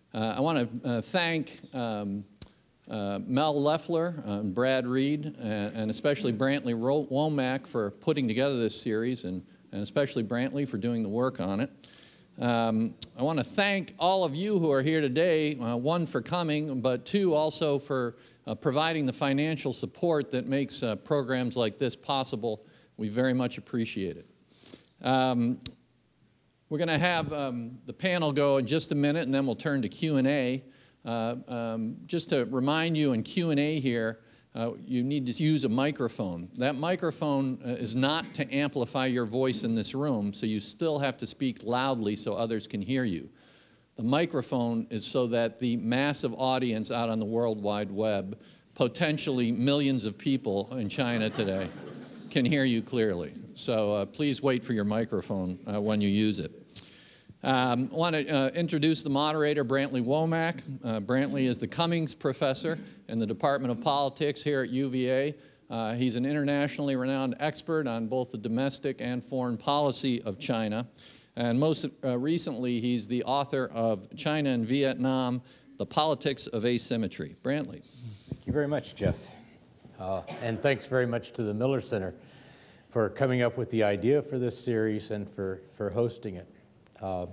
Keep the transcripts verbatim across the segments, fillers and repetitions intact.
Uh, I want to uh, thank um, uh, Mel Leffler, uh, Brad Reed, and, and especially Brantley Womack for putting together this series, and, and especially Brantley for doing the work on it. Um, I want to thank all of you who are here today, uh, one for coming, but two also for uh, providing the financial support that makes uh, programs like this possible. We very much appreciate it. Um, we're going to have um, the panel go in just a minute, and then we'll turn to Q and A. Uh, um, just to remind you in Q and A here, uh, you need to use a microphone. That microphone uh, is not to amplify your voice in this room, so you still have to speak loudly so others can hear you. The microphone is so that the massive audience out on the World Wide Web, potentially millions of people in China today, can hear you clearly. So uh, please wait for your microphone uh, when you use it. Um, I want to uh, introduce the moderator, Brantley Womack. Uh, Brantley is the Cummings Professor in the Department of Politics here at U V A. Uh, he's an internationally renowned expert on both the domestic and foreign policy of China. And most uh, recently, he's the author of China and Vietnam, The Politics of Asymmetry. Brantley. Thank you very much, Jeff. Uh, and thanks very much to the Miller Center for coming up with the idea for this series and for, for hosting it. Uh,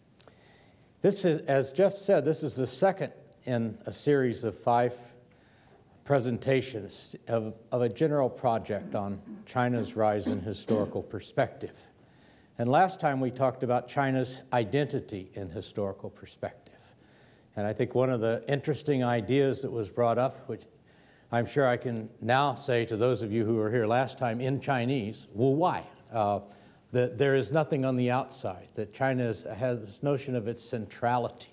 this is, as Jeff said, this is the second in a series of five presentations of, of a general project on China's rise in historical perspective. And last time we talked about China's identity in historical perspective. And I think one of the interesting ideas that was brought up, which I'm sure I can now say to those of you who were here last time in Chinese, well, why? Uh, that there is nothing on the outside, that China is, has this notion of its centrality.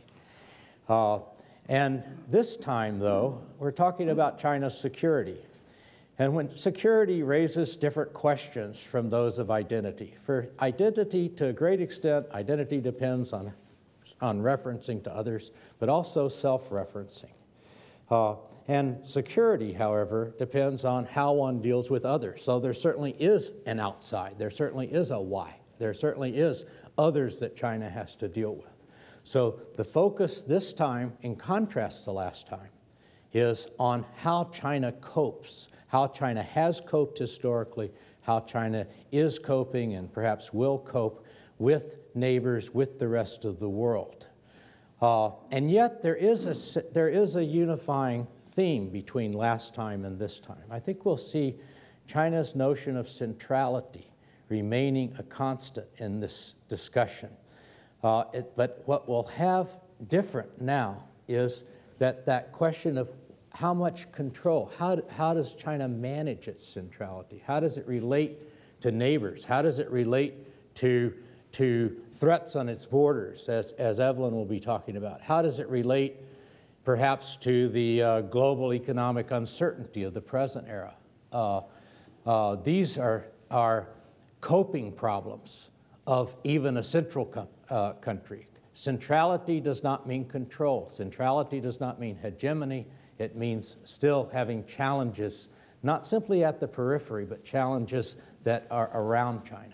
Uh, and this time, though, we're talking about China's security. And when security raises different questions from those of identity. For identity, to a great extent, identity depends on, on referencing to others, but also self-referencing. Uh, And security, however, depends on how one deals with others. So there certainly is an outside. There certainly is a why. There certainly is others that China has to deal with. So the focus this time, in contrast to last time, is on how China copes, how China has coped historically, how China is coping and perhaps will cope with neighbors, with the rest of the world. Uh, and yet there is a, there is a unifying theme between last time and this time. I think we'll see China's notion of centrality remaining a constant in this discussion. Uh, it, but what we'll have different now is that that question of how much control, how, how does China manage its centrality? How does it relate to neighbors? How does it relate to, to threats on its borders, as, as Evelyn will be talking about? How does it relate perhaps to the uh, global economic uncertainty of the present era? Uh, uh, these are, are coping problems of even a central co- uh, country. Centrality does not mean control. Centrality does not mean hegemony. It means still having challenges, not simply at the periphery, but challenges that are around China.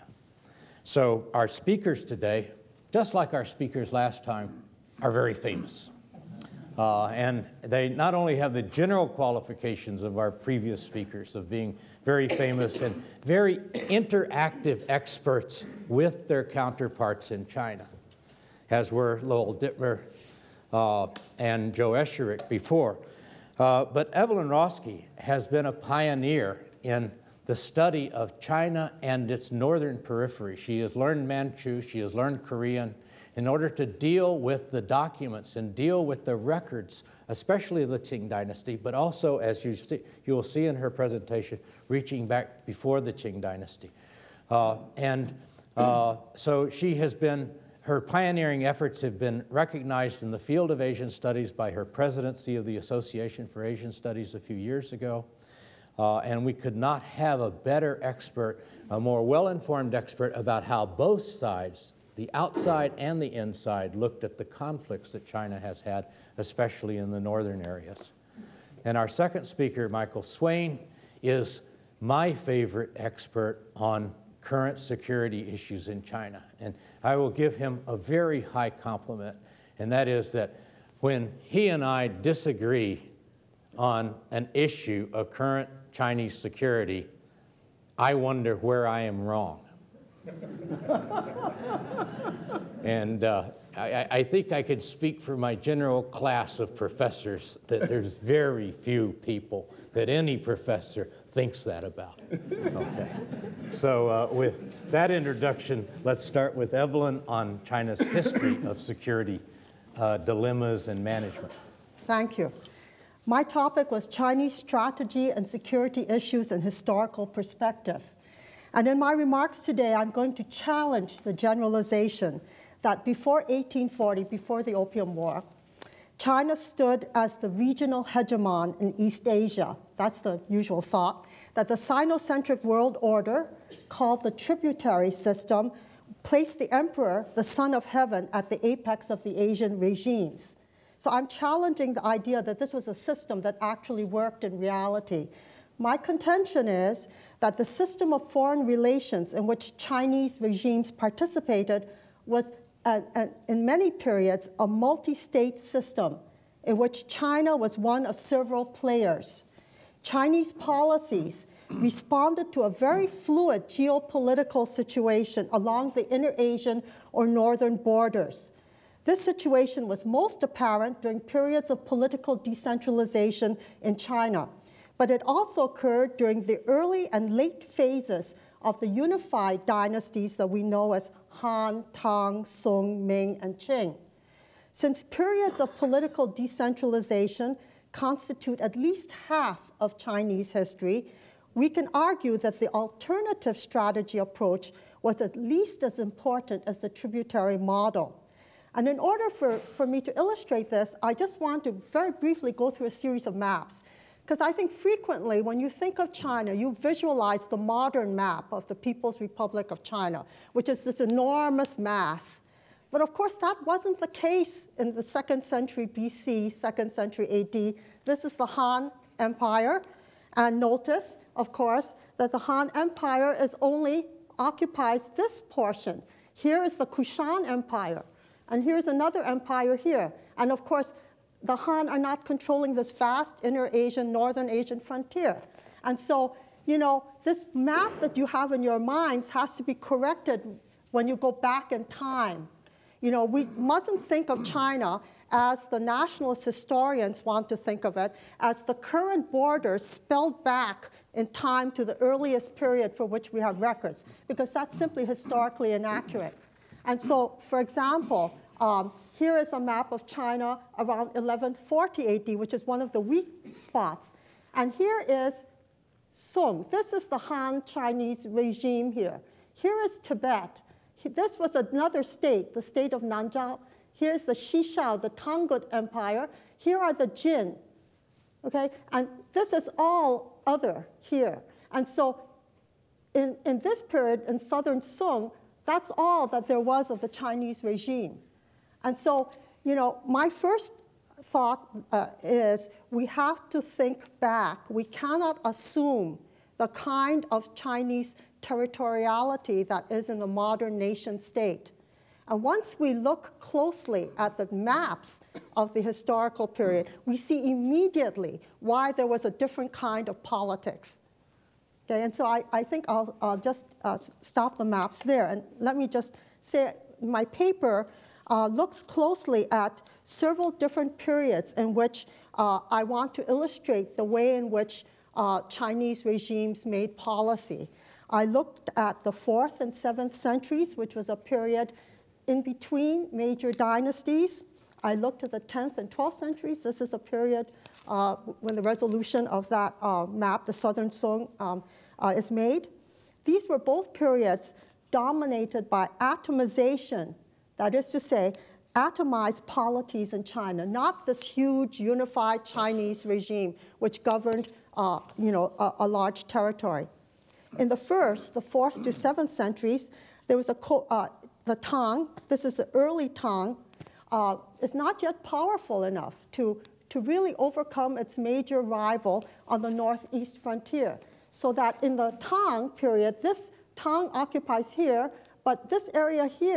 So our speakers today, just like our speakers last time, are very famous. Uh, and they not only have the general qualifications of our previous speakers of being very famous and very interactive experts with their counterparts in China, as were Lowell Dittmer uh, and Joe Esherick before. Uh, but Evelyn Roski has been a pioneer in the study of China and its northern periphery. She has learned Manchu, she has learned Korean, in order to deal with the documents and deal with the records, especially of the Qing dynasty, but also, as you see, you will see in her presentation, reaching back before the Qing dynasty. Uh, and uh, so she has been, her pioneering efforts have been recognized in the field of Asian studies by her presidency of the Association for Asian Studies a few years ago. Uh, and we could not have a better expert, a more well-informed expert about how both sides, the outside and the inside, looked at the conflicts that China has had, especially in the northern areas. And our second speaker, Michael Swain, is my favorite expert on current security issues in China. And I will give him a very high compliment, and that is that when he and I disagree on an issue of current Chinese security, I wonder where I am wrong. And uh, I, I think I could speak for my general class of professors that there's very few people that any professor thinks that about. Okay. So uh, with that introduction, let's start with Evelyn on China's history of security uh, dilemmas and management. Thank you. My topic was Chinese strategy and security issues in historical perspective. And in my remarks today, I'm going to challenge the generalization that before eighteen forty, before the Opium War, China stood as the regional hegemon in East Asia. That's the usual thought, that the Sinocentric world order, called the tributary system, placed the emperor, the son of heaven, at the apex of the Asian regimes. So I'm challenging the idea that this was a system that actually worked in reality. My contention is that the system of foreign relations in which Chinese regimes participated was, uh, uh, in many periods, a multi-state system in which China was one of several players. Chinese policies responded to a very fluid geopolitical situation along the inner Asian or northern borders. This situation was most apparent during periods of political decentralization in China, but it also occurred during the early and late phases of the unified dynasties that we know as Han, Tang, Song, Ming, and Qing. Since periods of political decentralization constitute at least half of Chinese history, we can argue that the alternative strategy approach was at least as important as the tributary model. And in order for, for me to illustrate this, I just want to very briefly go through a series of maps. Because I think frequently when you think of China, you visualize the modern map of the People's Republic of China, which is this enormous mass. But of course, that wasn't the case in the second century B C, second century A D. This is the Han Empire. And notice, of course, that the Han Empire is only occupies this portion. Here is the Kushan Empire. And here's another empire here. And of course, the Han are not controlling this vast inner Asian, northern Asian frontier. And so, you know, this map that you have in your minds has to be corrected when you go back in time. You know, we mustn't think of China as the nationalist historians want to think of it, as the current borders spelled back in time to the earliest period for which we have records, because that's simply historically inaccurate. And so, for example, um, here is a map of China around eleven forty A D, which is one of the weak spots. And here is Song. This is the Han Chinese regime here. Here is Tibet. This was another state, the state of Nanzhao. Here's the Xishao, the Tangut Empire. Here are the Jin. Okay? And this is all other here. And so in, in this period, in southern Song, that's all that there was of the Chinese regime. And so, you know, my first thought uh, is we have to think back. We cannot assume the kind of Chinese territoriality that is in the modern nation state. And once we look closely at the maps of the historical period, we see immediately why there was a different kind of politics. Okay, and so I, I think I'll, I'll just uh, stop the maps there. And let me just say my paper uh, looks closely at several different periods in which uh, I want to illustrate the way in which uh, Chinese regimes made policy. I looked at the fourth and seventh centuries, which was a period in between major dynasties. I looked at the tenth and twelfth centuries. This is a period uh, when the resolution of that uh, map, the Southern Song, um, uh, is made. These were both periods dominated by atomization, that is to say, atomized polities in China, not this huge unified Chinese regime which governed uh, you know, a, a large territory. In the first, the fourth to seventh centuries, there was a co- uh, the Tang. This is the early Tang. Uh, is not yet powerful enough to, to really overcome its major rival on the northeast frontier. So that in the Tang period, this Tang occupies here, but this area here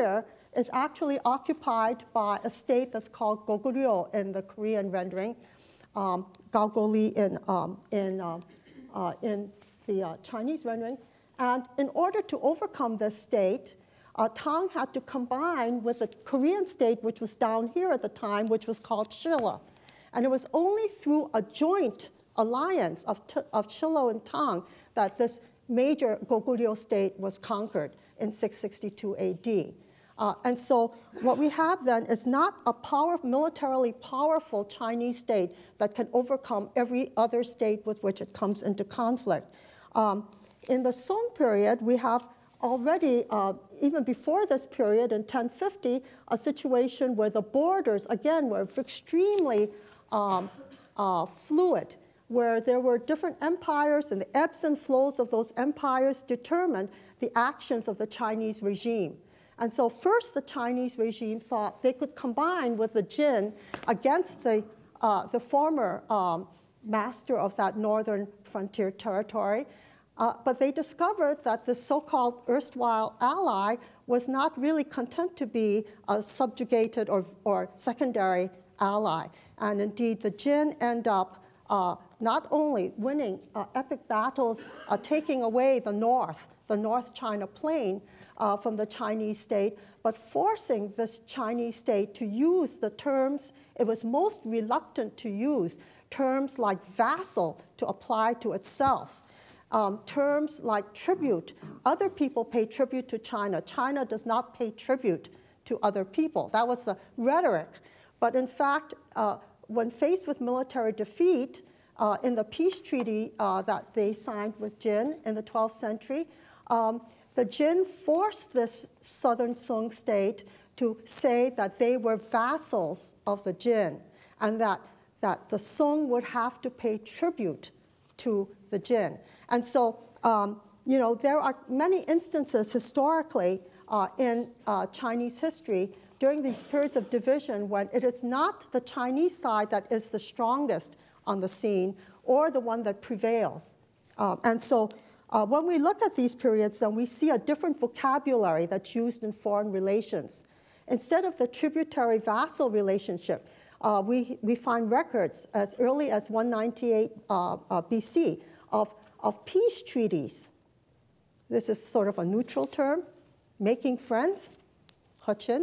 is actually occupied by a state that's called Goguryeo in the Korean rendering, um, Gaogoli in, um, in, uh, uh, in the uh, Chinese rendering. And in order to overcome this state, uh, Tang had to combine with the Korean state, which was down here at the time, which was called Shilla. And it was only through a joint alliance of, of Shilla and Tang that this major Goguryeo state was conquered in six sixty-two A D. Uh, and so what we have then is not a power, militarily powerful Chinese state that can overcome every other state with which it comes into conflict. Um, in the Song period, we have already, uh, even before this period in ten fifty, a situation where the borders, again, were extremely um, uh, fluid, where there were different empires and the ebbs and flows of those empires determined the actions of the Chinese regime. And so first the Chinese regime thought they could combine with the Jin against the, uh, the former um, master of that northern frontier territory. Uh, but they discovered that the so-called erstwhile ally was not really content to be a subjugated or, or secondary ally. And indeed, the Jin end up uh, not only winning uh, epic battles, uh, taking away the north, the North China Plain uh, from the Chinese state, but forcing this Chinese state to use the terms it was most reluctant to use, terms like vassal to apply to itself. Um, terms like tribute. Other people pay tribute to China. China does not pay tribute to other people. That was the rhetoric. But in fact, uh, when faced with military defeat uh, in the peace treaty uh, that they signed with Jin in the twelfth century, um, the Jin forced this southern Song state to say that they were vassals of the Jin and that, that the Song would have to pay tribute to the Jin. And so, um, you know, there are many instances historically uh, in uh, Chinese history during these periods of division when it is not the Chinese side that is the strongest on the scene or the one that prevails. Uh, and so uh, when we look at these periods, then we see a different vocabulary that's used in foreign relations. Instead of the tributary vassal relationship, uh, we, we find records as early as one ninety-eight uh, uh, B C of of peace treaties. This is sort of a neutral term, making friends, Hechin.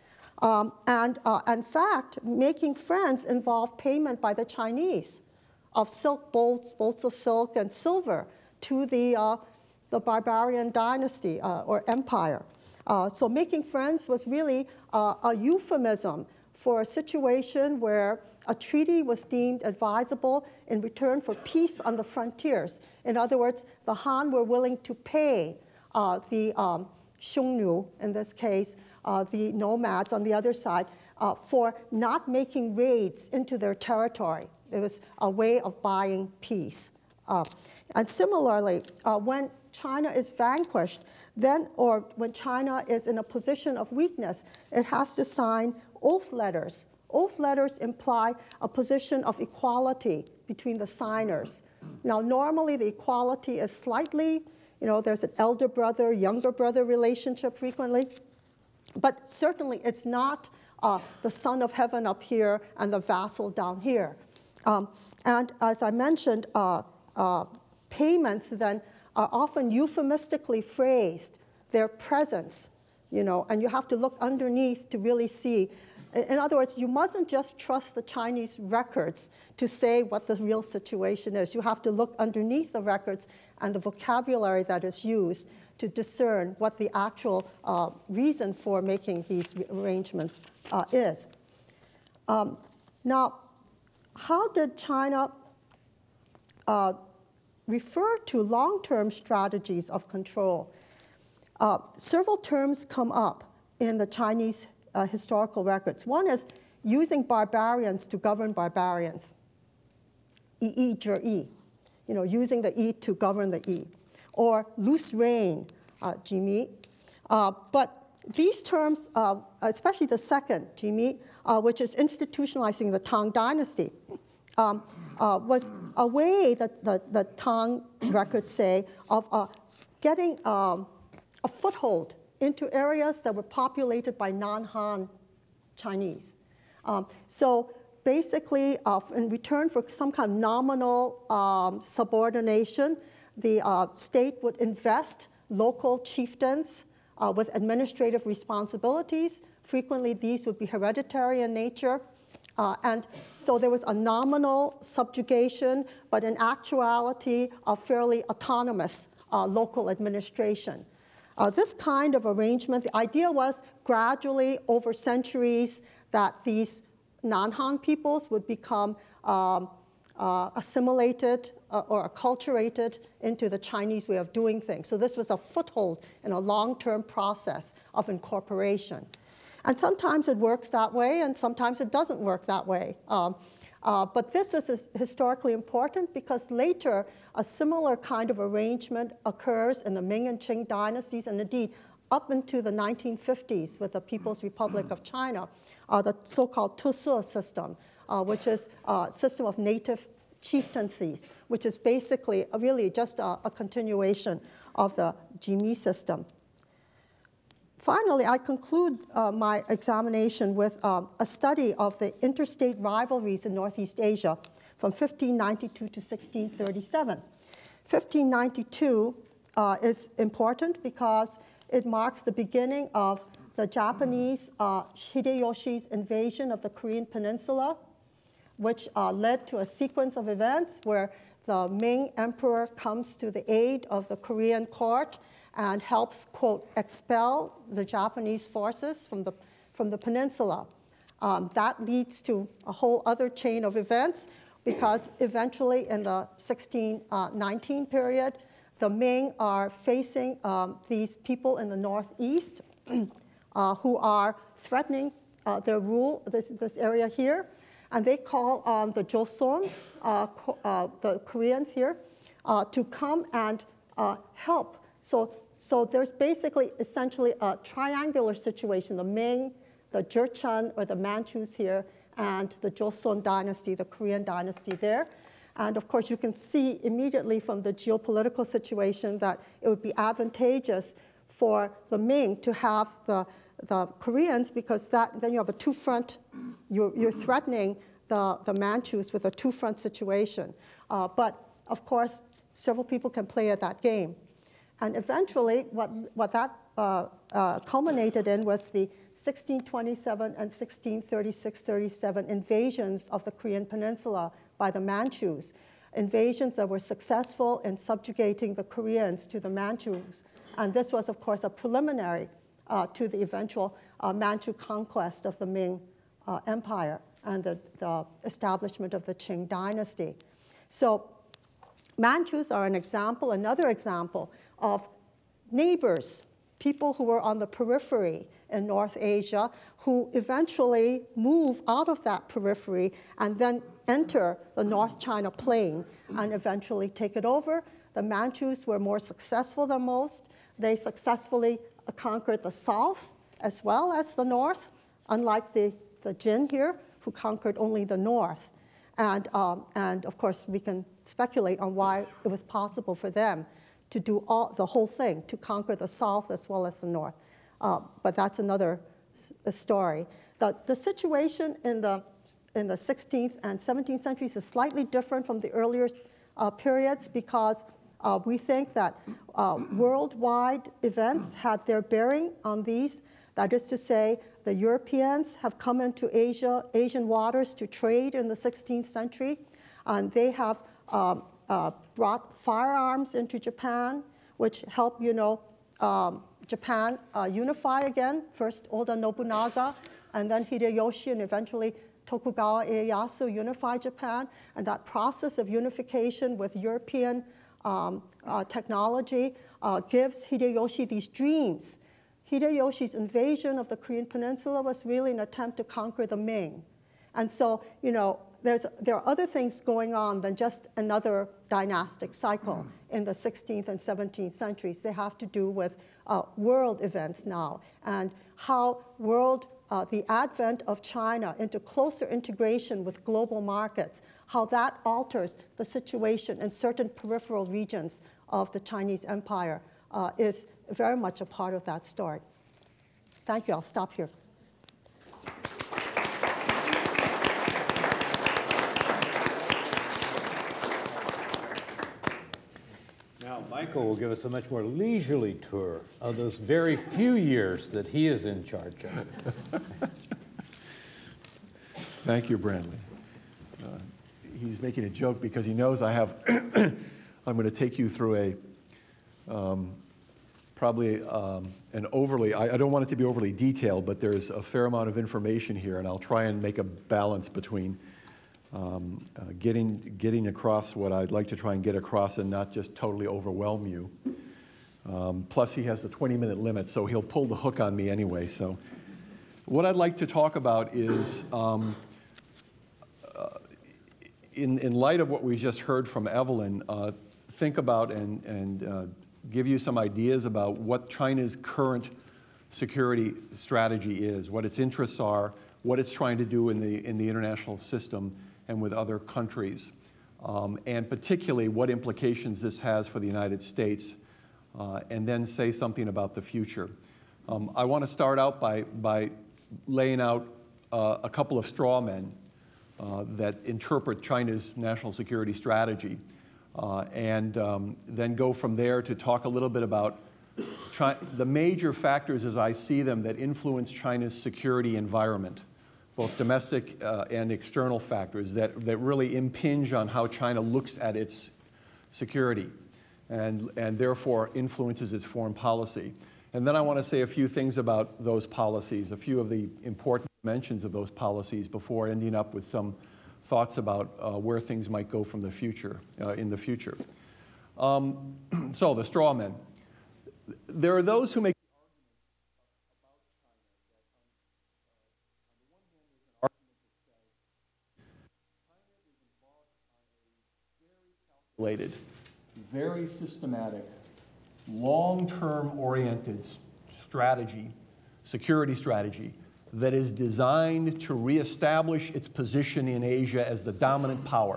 Um, and uh, in fact, making friends involved payment by the Chinese of silk bolts, bolts of silk and silver to the, uh, the barbarian dynasty uh, or empire. Uh, so making friends was really uh, a euphemism for a situation where a treaty was deemed advisable in return for peace on the frontiers. In other words, the Han were willing to pay uh, the um, Xiongnu, in this case, uh, the nomads on the other side, uh, for not making raids into their territory. It was a way of buying peace. Uh, and similarly, uh, when China is vanquished, then, or when China is in a position of weakness, it has to sign oath letters. Oath letters imply a position of equality between the signers. Now, normally the equality is slightly, you know, there's an elder brother, younger brother relationship frequently, but certainly it's not uh, the son of heaven up here and the vassal down here. Um, and as I mentioned, uh, uh, payments then are often euphemistically phrased, their presence, you know, and you have to look underneath to really see. In other words, you mustn't just trust the Chinese records to say what the real situation is. You have to look underneath the records and the vocabulary that is used to discern what the actual uh, reason for making these arrangements uh, is. Um, now, how did China uh, refer to long-term strategies of control? Uh, several terms come up in the Chinese Uh, historical records. One is using barbarians to govern barbarians, yi yi zhi yi, you know, using the yi to govern the yi, or loose rein, uh, jimi. Uh, but these terms, uh, especially the second, jimi, uh, which is institutionalizing the Tang dynasty, um, uh, was a way that the, the Tang records say of uh, getting um, a foothold into areas that were populated by non-Han Chinese. Um, so basically, uh, in return for some kind of nominal um, subordination, the uh, state would invest local chieftains uh, with administrative responsibilities. Frequently, these would be hereditary in nature. Uh, and so there was a nominal subjugation, but in actuality, a fairly autonomous uh, local administration. Uh, this kind of arrangement, the idea was gradually over centuries that these non-Han peoples would become um, uh, assimilated uh, or acculturated into the Chinese way of doing things. So this was a foothold in a long-term process of incorporation. And sometimes it works that way, and sometimes it doesn't work that way. Um, uh, but this is historically important because later a similar kind of arrangement occurs in the Ming and Qing dynasties, and indeed up into the nineteen fifties with the People's Republic of China, uh, the so-called Tusi system, uh, which is a system of native chieftaincies, which is basically a, really just a, a continuation of the Jimi system. Finally, I conclude uh, my examination with um, a study of the interstate rivalries in Northeast Asia from fifteen ninety-two to sixteen thirty-seven. fifteen ninety-two uh, is important because it marks the beginning of the Japanese uh, Hideyoshi's invasion of the Korean Peninsula, which uh, led to a sequence of events where the Ming Emperor comes to the aid of the Korean court and helps, quote, expel the Japanese forces from the, from the peninsula. Um, that leads to a whole other chain of events because eventually in the sixteen nineteen period, the Ming are facing um, these people in the northeast uh, who are threatening uh, their rule, this, this area here, and they call on the Joseon, uh, uh, the Koreans here, uh, to come and uh, help. So, so there's basically essentially a triangular situation, the Ming, the Jurchen, or the Manchus here, and the Joseon dynasty, the Korean dynasty there. And of course, you can see immediately from the geopolitical situation that it would be advantageous for the Ming to have the, the Koreans because that, then you have a two-front, you're, you're threatening the, the Manchus with a two-front situation. Uh, but of course, several people can play at that game. And eventually, what, what that uh, uh, culminated in was the sixteen twenty-seven and sixteen thirty-six thirty-seven invasions of the Korean Peninsula by the Manchus, invasions that were successful in subjugating the Koreans to the Manchus. And this was, of course, a preliminary uh, to the eventual uh, Manchu conquest of the Ming uh, Empire and the, the establishment of the Qing dynasty. So Manchus are an example, another example of neighbors, people who were on the periphery in North Asia, who eventually move out of that periphery and then enter the North China Plain and eventually take it over. The Manchus were more successful than most. They successfully conquered the south as well as the north, unlike the, the Jin here, who conquered only the north. And, um, and of course, we can speculate on why it was possible for them to do all, the whole thing, to conquer the south as well as the north. Uh, but that's another s- story. The, the situation in the, in the sixteenth and seventeenth centuries is slightly different from the earlier uh, periods because uh, we think that uh, worldwide events had their bearing on these. That is to say, the Europeans have come into Asia, Asian waters to trade in the sixteenth century, and they have um, uh, brought firearms into Japan, which help, you know, um, Japan uh, unify again. First Oda Nobunaga, and then Hideyoshi, and eventually Tokugawa Ieyasu unify Japan. And that process of unification with European um, uh, technology uh, gives Hideyoshi these dreams. Hideyoshi's invasion of the Korean Peninsula was really an attempt to conquer the Ming. And so, you know, there's, there are other things going on than just another dynastic cycle in the sixteenth and seventeenth centuries. They have to do with uh, world events now and how world, uh, the advent of China into closer integration with global markets, how that alters the situation in certain peripheral regions of the Chinese empire uh, is very much a part of that story. Thank you. I'll stop here. Now, Michael will give us a much more leisurely tour of those very few years that he is in charge of. Thank you, Brantley. Uh, he's making a joke because he knows I have, I'm going to take you through a, um, probably um, an overly, I, I don't want it to be overly detailed, but there's a fair amount of information here, and I'll try and make a balance between um, uh, getting, getting across what I'd like to try and get across and not just totally overwhelm you. Um, plus, he has a twenty-minute limit, so he'll pull the hook on me anyway. So what I'd like to talk about is, um, uh, in, in light of what we just heard from Evelyn, uh, think about and, and uh, give you some ideas about what China's current security strategy is, what its interests are, what it's trying to do in the, in the international system and with other countries, um, and particularly what implications this has for the United States, uh, and then say something about the future. Um, I want to start out by, by laying out uh, a couple of straw men uh, that interpret China's national security strategy, uh, and um, then go from there to talk a little bit about China, the major factors as I see them that influence China's security environment, both domestic uh, and external factors that, that really impinge on how China looks at its security and, and therefore influences its foreign policy. And then I want to say a few things about those policies, a few of the important dimensions of those policies before ending up with some thoughts about uh, where things might go from the future, uh, in the future. Um, so the straw men. There are those who make related, very systematic, long-term oriented strategy, security strategy, that is designed to reestablish its position in Asia as the dominant power.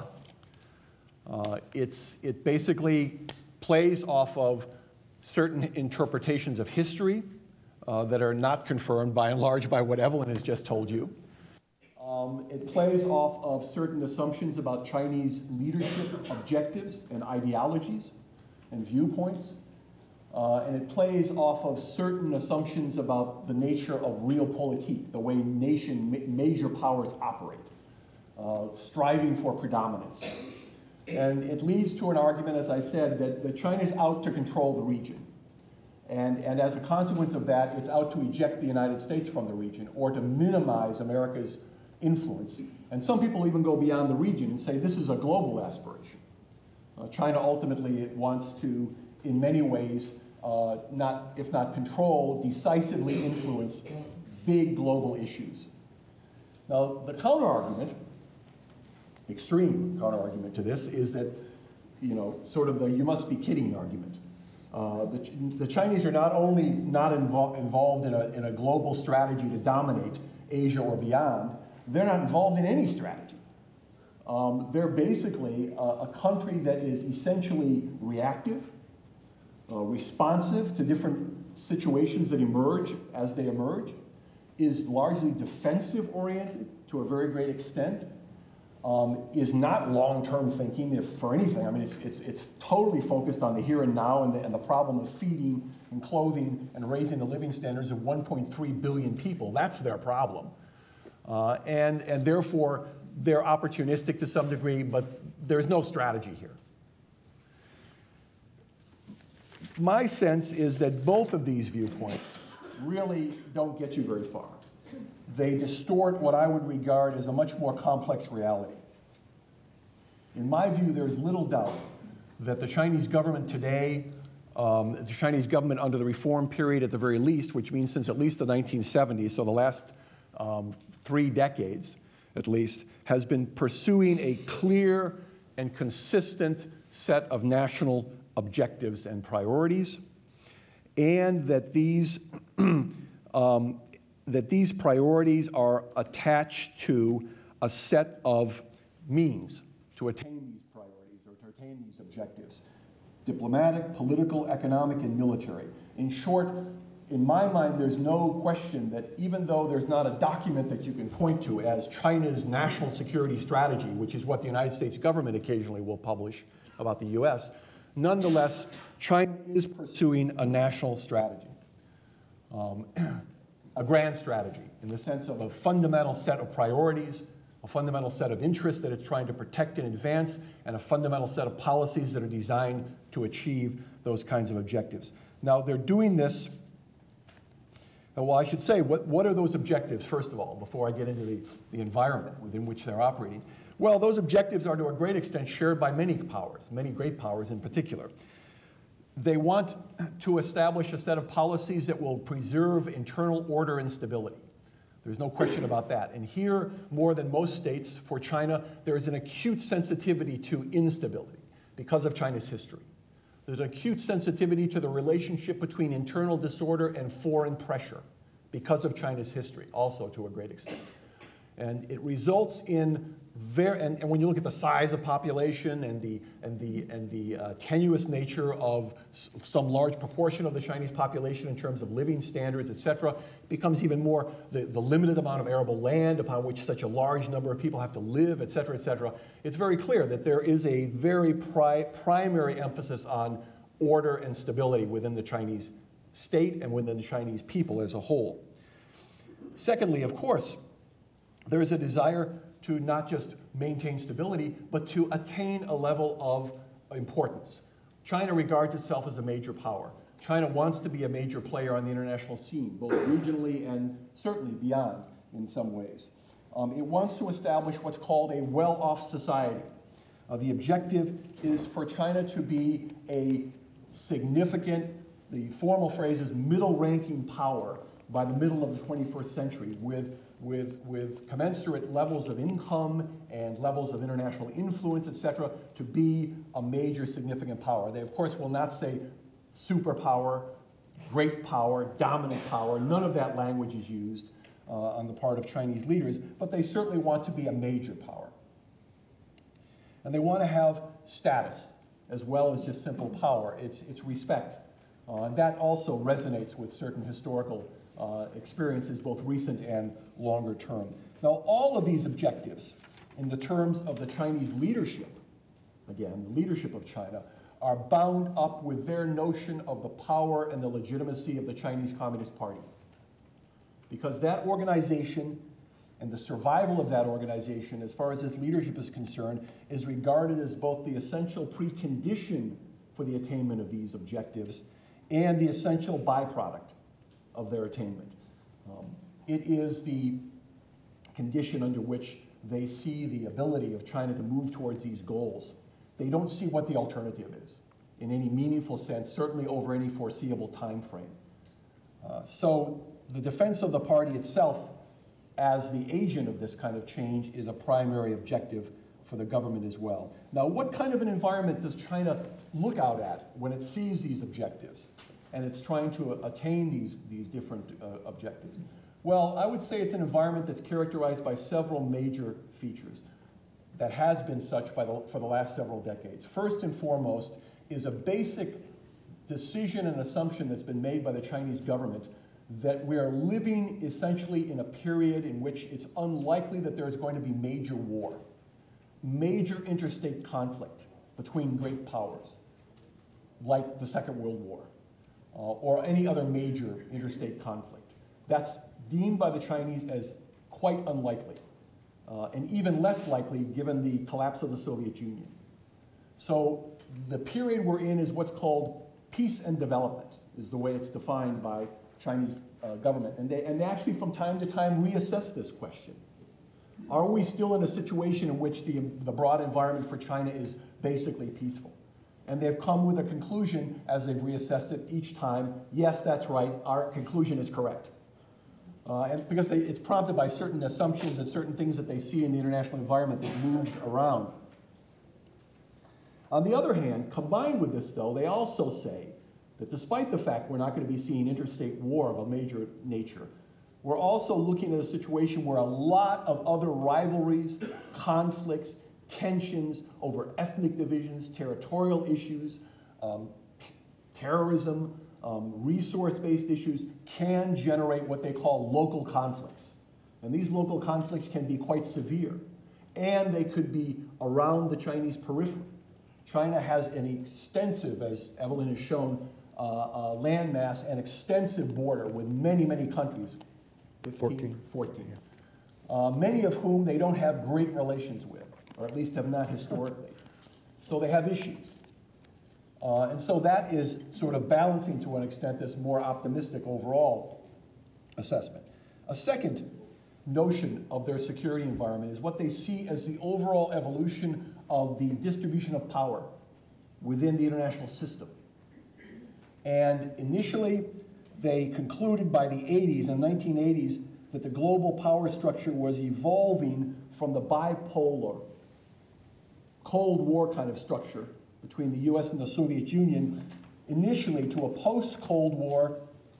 Uh, it's, it basically plays off of certain interpretations of history uh, that are not confirmed by and large by what Evelyn has just told you. Um, it plays off of certain assumptions about Chinese leadership objectives and ideologies and viewpoints. Uh, and it plays off of certain assumptions about the nature of realpolitik, the way nation, ma major powers operate, uh, striving for predominance. And it leads to an argument, as I said, that, that China's out to control the region. And, and as a consequence of that, it's out to eject the United States from the region or to minimize America's influence. And some people even go beyond the region and say this is a global aspiration. Uh, China ultimately wants to, in many ways, uh, not, if not control, decisively influence big global issues. Now, the counter-argument, extreme counter-argument to this, is that, you know, sort of the you must be kidding argument. Uh, the, the Chinese are not only not invol involved in a, in a global strategy to dominate Asia or beyond, they're not involved in any strategy. Um, they're basically a, a country that is essentially reactive, uh, responsive to different situations that emerge as they emerge, is largely defensive-oriented to a very great extent, um, is not long-term thinking, if for anything. I mean, it's, it's, it's totally focused on the here and now and the, and the problem of feeding and clothing and raising the living standards of one point three billion people. That's their problem. Uh, and, and therefore, they're opportunistic to some degree, but there's no strategy here. My sense is that both of these viewpoints really don't get you very far. They distort what I would regard as a much more complex reality. In my view, there's little doubt that the Chinese government today, um, the Chinese government under the reform period at the very least, which means since at least the nineteen seventies, so the last um, three decades at least, has been pursuing a clear and consistent set of national objectives and priorities, and that these, um, that these priorities are attached to a set of means to attain these priorities or to attain these objectives: diplomatic, political, economic, and military. In short, in my mind, there's no question that even though there's not a document that you can point to as China's national security strategy, which is what the United States government occasionally will publish about the U S, nonetheless, China is pursuing a national strategy, um, a grand strategy, in the sense of a fundamental set of priorities, a fundamental set of interests that it's trying to protect and advance, and a fundamental set of policies that are designed to achieve those kinds of objectives. Now, they're doing this. Well, I should say, what, what are those objectives, first of all, before I get into the, the environment within which they're operating? Well, those objectives are to a great extent shared by many powers, many great powers in particular. They want to establish a set of policies that will preserve internal order and stability. There's no question about that. And here, more than most states, for China, there is an acute sensitivity to instability because of China's history. There's an acute sensitivity to the relationship between internal disorder and foreign pressure because of China's history, also to a great extent. And it results in very, and, and when you look at the size of population and the, and the, and the uh, tenuous nature of s- some large proportion of the Chinese population in terms of living standards, et cetera, it becomes even more the, the limited amount of arable land upon which such a large number of people have to live, et cetera, et cetera. It's very clear that there is a very pri- primary emphasis on order and stability within the Chinese state and within the Chinese people as a whole. Secondly, of course, there is a desire to not just maintain stability, but to attain a level of importance. China regards itself as a major power. China wants to be a major player on the international scene, both regionally and certainly beyond in some ways. Um, it wants to establish what's called a well-off society. Uh, the objective is for China to be a significant, the formal phrase is middle-ranking power by the middle of the twenty-first century, with With, with commensurate levels of income and levels of international influence, et cetera, to be a major significant power. They, of course, will not say superpower, great power, dominant power. None of that language is used uh, on the part of Chinese leaders, but they certainly want to be a major power. And they want to have status as well as just simple power. It's, it's respect. Uh, and that also resonates with certain historical Uh, experiences, both recent and longer term. Now, all of these objectives, in the terms of the Chinese leadership, again, the leadership of China, are bound up with their notion of the power and the legitimacy of the Chinese Communist Party. Because that organization and the survival of that organization, as far as its leadership is concerned, is regarded as both the essential precondition for the attainment of these objectives and the essential byproduct of their attainment. Um, it is the condition under which they see the ability of China to move towards these goals. They don't see what the alternative is in any meaningful sense, certainly over any foreseeable time frame. Uh, so the defense of the party itself as the agent of this kind of change is a primary objective for the government as well. Now, what kind of an environment does China look out at when it sees these objectives and it's trying to attain these, these different uh, objectives? Well, I would say it's an environment that's characterized by several major features that has been such by the, for the last several decades. First and foremost is a basic decision and assumption that's been made by the Chinese government that we are living essentially in a period in which it's unlikely that there's going to be major war, major interstate conflict between great powers, like the Second World War, uh, or any other major interstate conflict. That's deemed by the Chinese as quite unlikely, uh, and even less likely given the collapse of the Soviet Union. So the period we're in is what's called peace and development, is the way it's defined by Chinese uh, government. And they, and they actually from time to time reassess this question. Are we still in a situation in which the, the broad environment for China is basically peaceful? And they've come with a conclusion as they've reassessed it each time, yes, that's right, our conclusion is correct. Uh, and because they, it's prompted by certain assumptions and certain things that they see in the international environment that moves around. On the other hand, combined with this though, they also say that despite the fact we're not going to be seeing interstate war of a major nature, we're also looking at a situation where a lot of other rivalries, conflicts, tensions over ethnic divisions, territorial issues, um, t- terrorism, um, resource-based issues can generate what they call local conflicts. And these local conflicts can be quite severe, and they could be around the Chinese periphery. China has an extensive, as Evelyn has shown, uh, uh, landmass and extensive border with many, many countries. fifteen, fourteen. fourteen. Uh, many of whom they don't have great relations with, or at least have not historically. So they have issues. Uh, and so that is sort of balancing to an extent this more optimistic overall assessment. A second notion of their security environment is what they see as the overall evolution of the distribution of power within the international system. And initially, they concluded by the eighties and nineteen eighties that the global power structure was evolving from the bipolar Cold War kind of structure between the U S and the Soviet Union, initially to a post-Cold War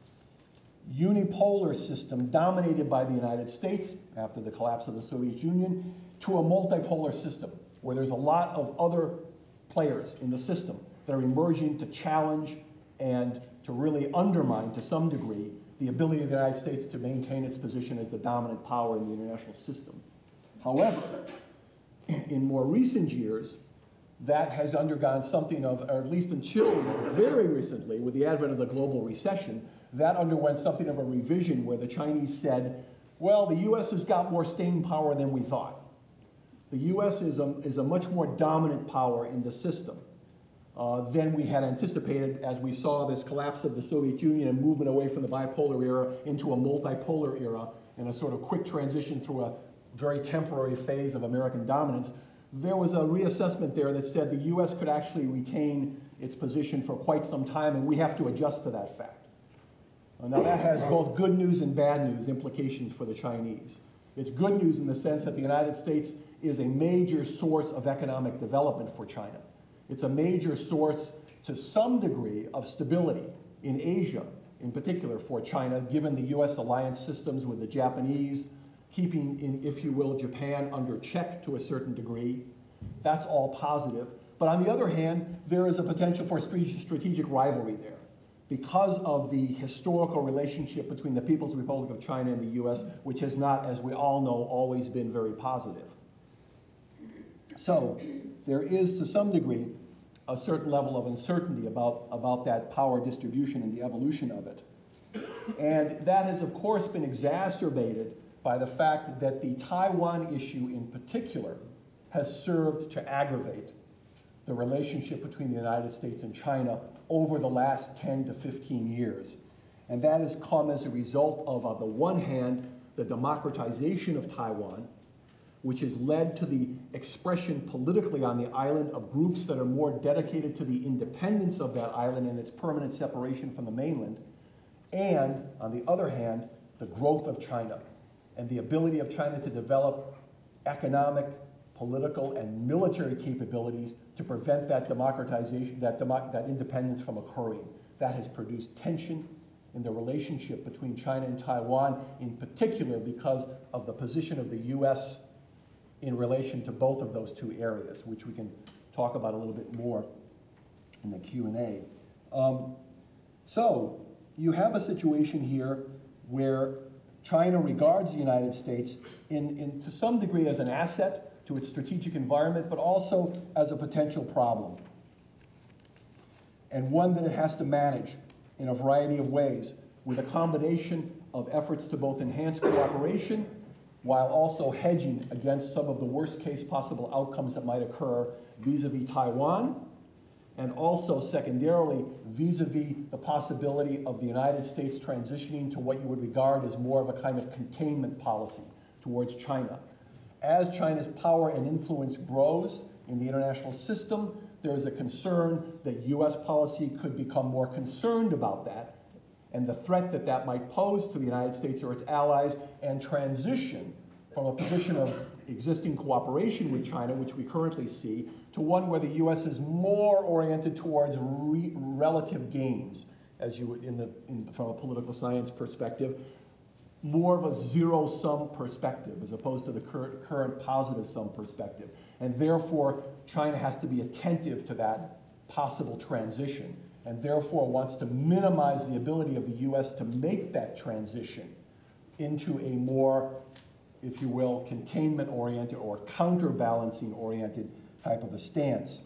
unipolar system dominated by the United States after the collapse of the Soviet Union, to a multipolar system where there's a lot of other players in the system that are emerging to challenge and to really undermine, to some degree, the ability of the United States to maintain its position as the dominant power in the international system. However, in more recent years, that has undergone something of, or at least until very recently, with the advent of the global recession, that underwent something of a revision where the Chinese said, well, the U S has got more staying power than we thought. The U S is a, is a much more dominant power in the system uh, than we had anticipated as we saw this collapse of the Soviet Union and movement away from the bipolar era into a multipolar era and a sort of quick transition through a very temporary phase of American dominance. There was a reassessment there that said the U S could actually retain its position for quite some time, and we have to adjust to that fact. Now that has both good news and bad news implications for the Chinese. It's good news in the sense that the United States is a major source of economic development for China. It's a major source, to some degree, of stability in Asia, in particular for China, given the U S alliance systems with the Japanese, keeping, in, if you will, Japan under check to a certain degree. That's all positive. But on the other hand, there is a potential for strategic rivalry there because of the historical relationship between the People's Republic of China and the U S, which has not, as we all know, always been very positive. So there is, to some degree, a certain level of uncertainty about, about that power distribution and the evolution of it. And that has, of course, been exacerbated by the fact that the Taiwan issue in particular has served to aggravate the relationship between the United States and China over the last ten to fifteen years. And that has come as a result of, on the one hand, the democratization of Taiwan, which has led to the expression politically on the island of groups that are more dedicated to the independence of that island and its permanent separation from the mainland, and, on the other hand, the growth of China and the ability of China to develop economic, political, and military capabilities to prevent that democratization, that, demo- that independence from occurring. That has produced tension in the relationship between China and Taiwan, in particular because of the position of the U S in relation to both of those two areas, which we can talk about a little bit more in the Q and A. Um, so you have a situation here where China regards the United States in, in, to some degree as an asset to its strategic environment, but also as a potential problem, and one that it has to manage in a variety of ways with a combination of efforts to both enhance cooperation while also hedging against some of the worst case possible outcomes that might occur vis-a-vis Taiwan, and also secondarily vis-a-vis the possibility of the United States transitioning to what you would regard as more of a kind of containment policy towards China. As China's power and influence grows in the international system, there is a concern that U S policy could become more concerned about that and the threat that that might pose to the United States or its allies, and transition from a position of existing cooperation with China, which we currently see, to one where the U S is more oriented towards re- relative gains, as you would in the in, from a political science perspective, more of a zero-sum perspective as opposed to the current, current positive-sum perspective. And therefore, China has to be attentive to that possible transition and therefore wants to minimize the ability of the U S to make that transition into a more, if you will, containment-oriented or counterbalancing-oriented type of a stance.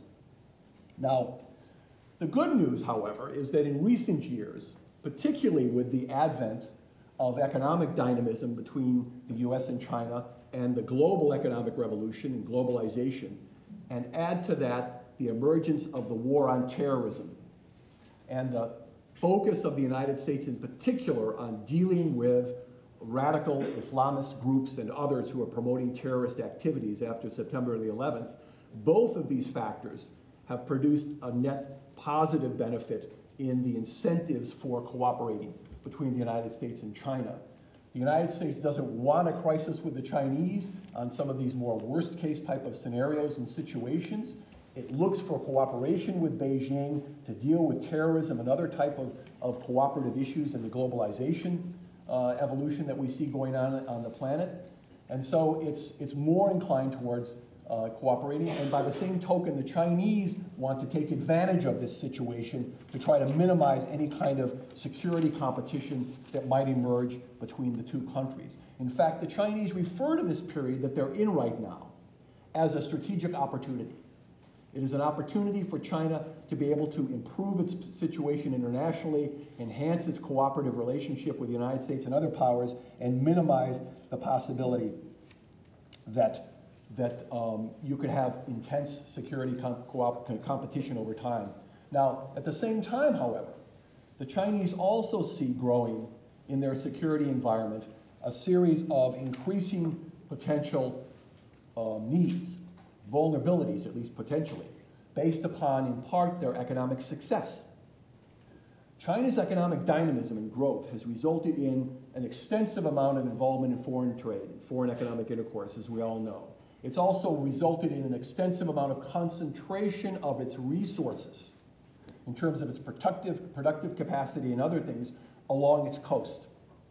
Now, the good news, however, is that in recent years, particularly with the advent of economic dynamism between the U S and China and the global economic revolution and globalization, and add to that the emergence of the war on terrorism and the focus of the United States in particular on dealing with radical Islamist groups and others who are promoting terrorist activities after September the eleventh, both of these factors have produced a net positive benefit in the incentives for cooperating between the United States and China. The United States doesn't want a crisis with the Chinese on some of these more worst-case type of scenarios and situations. It looks for cooperation with Beijing to deal with terrorism and other type of, of cooperative issues in the globalization uh, evolution that we see going on on the planet. And so it's, it's more inclined towards Uh, cooperating, and by the same token, the Chinese want to take advantage of this situation to try to minimize any kind of security competition that might emerge between the two countries. In fact, the Chinese refer to this period that they're in right now as a strategic opportunity. It is an opportunity for China to be able to improve its situation internationally, enhance its cooperative relationship with the United States and other powers, and minimize the possibility that that um, you could have intense security com co competition over time. Now, at the same time, however, the Chinese also see growing in their security environment a series of increasing potential uh, needs, vulnerabilities, at least potentially, based upon, in part, their economic success. China's economic dynamism and growth has resulted in an extensive amount of involvement in foreign trade, foreign economic intercourse, as we all know. It's also resulted in an extensive amount of concentration of its resources in terms of its productive, productive capacity and other things along its coast.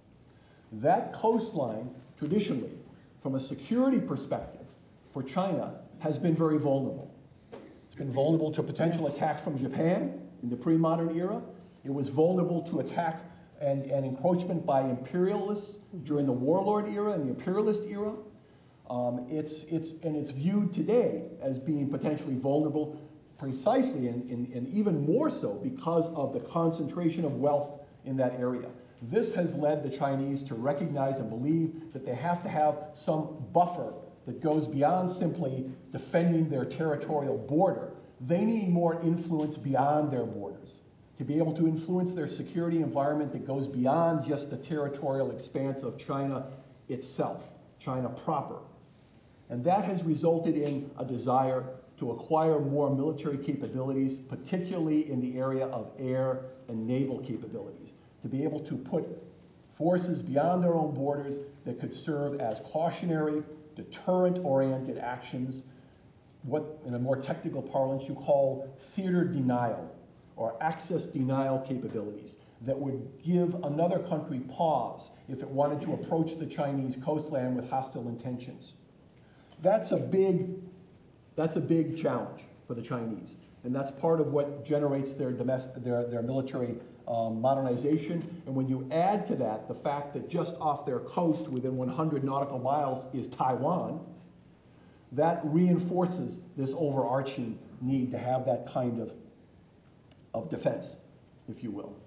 That coastline, traditionally, from a security perspective for China, has been very vulnerable. It's been vulnerable to potential attack from Japan in the pre-modern era. It was vulnerable to attack and, and encroachment by imperialists during the warlord era and the imperialist era. Um, it's, it's, and it's viewed today as being potentially vulnerable precisely and, and, and even more so because of the concentration of wealth in that area. This has led the Chinese to recognize and believe that they have to have some buffer that goes beyond simply defending their territorial border. They need more influence beyond their borders to be able to influence their security environment that goes beyond just the territorial expanse of China itself, China proper. And that has resulted in a desire to acquire more military capabilities, particularly in the area of air and naval capabilities, to be able to put forces beyond their own borders that could serve as cautionary, deterrent-oriented actions, what in a more technical parlance you call theater denial or access denial capabilities that would give another country pause if it wanted to approach the Chinese coastland with hostile intentions. That's a big, that's a big challenge for the Chinese, and that's part of what generates their domestic, their, their military um, modernization. And when you add to that the fact that just off their coast, within one hundred nautical miles, is Taiwan, that reinforces this overarching need to have that kind of, of defense, if you will.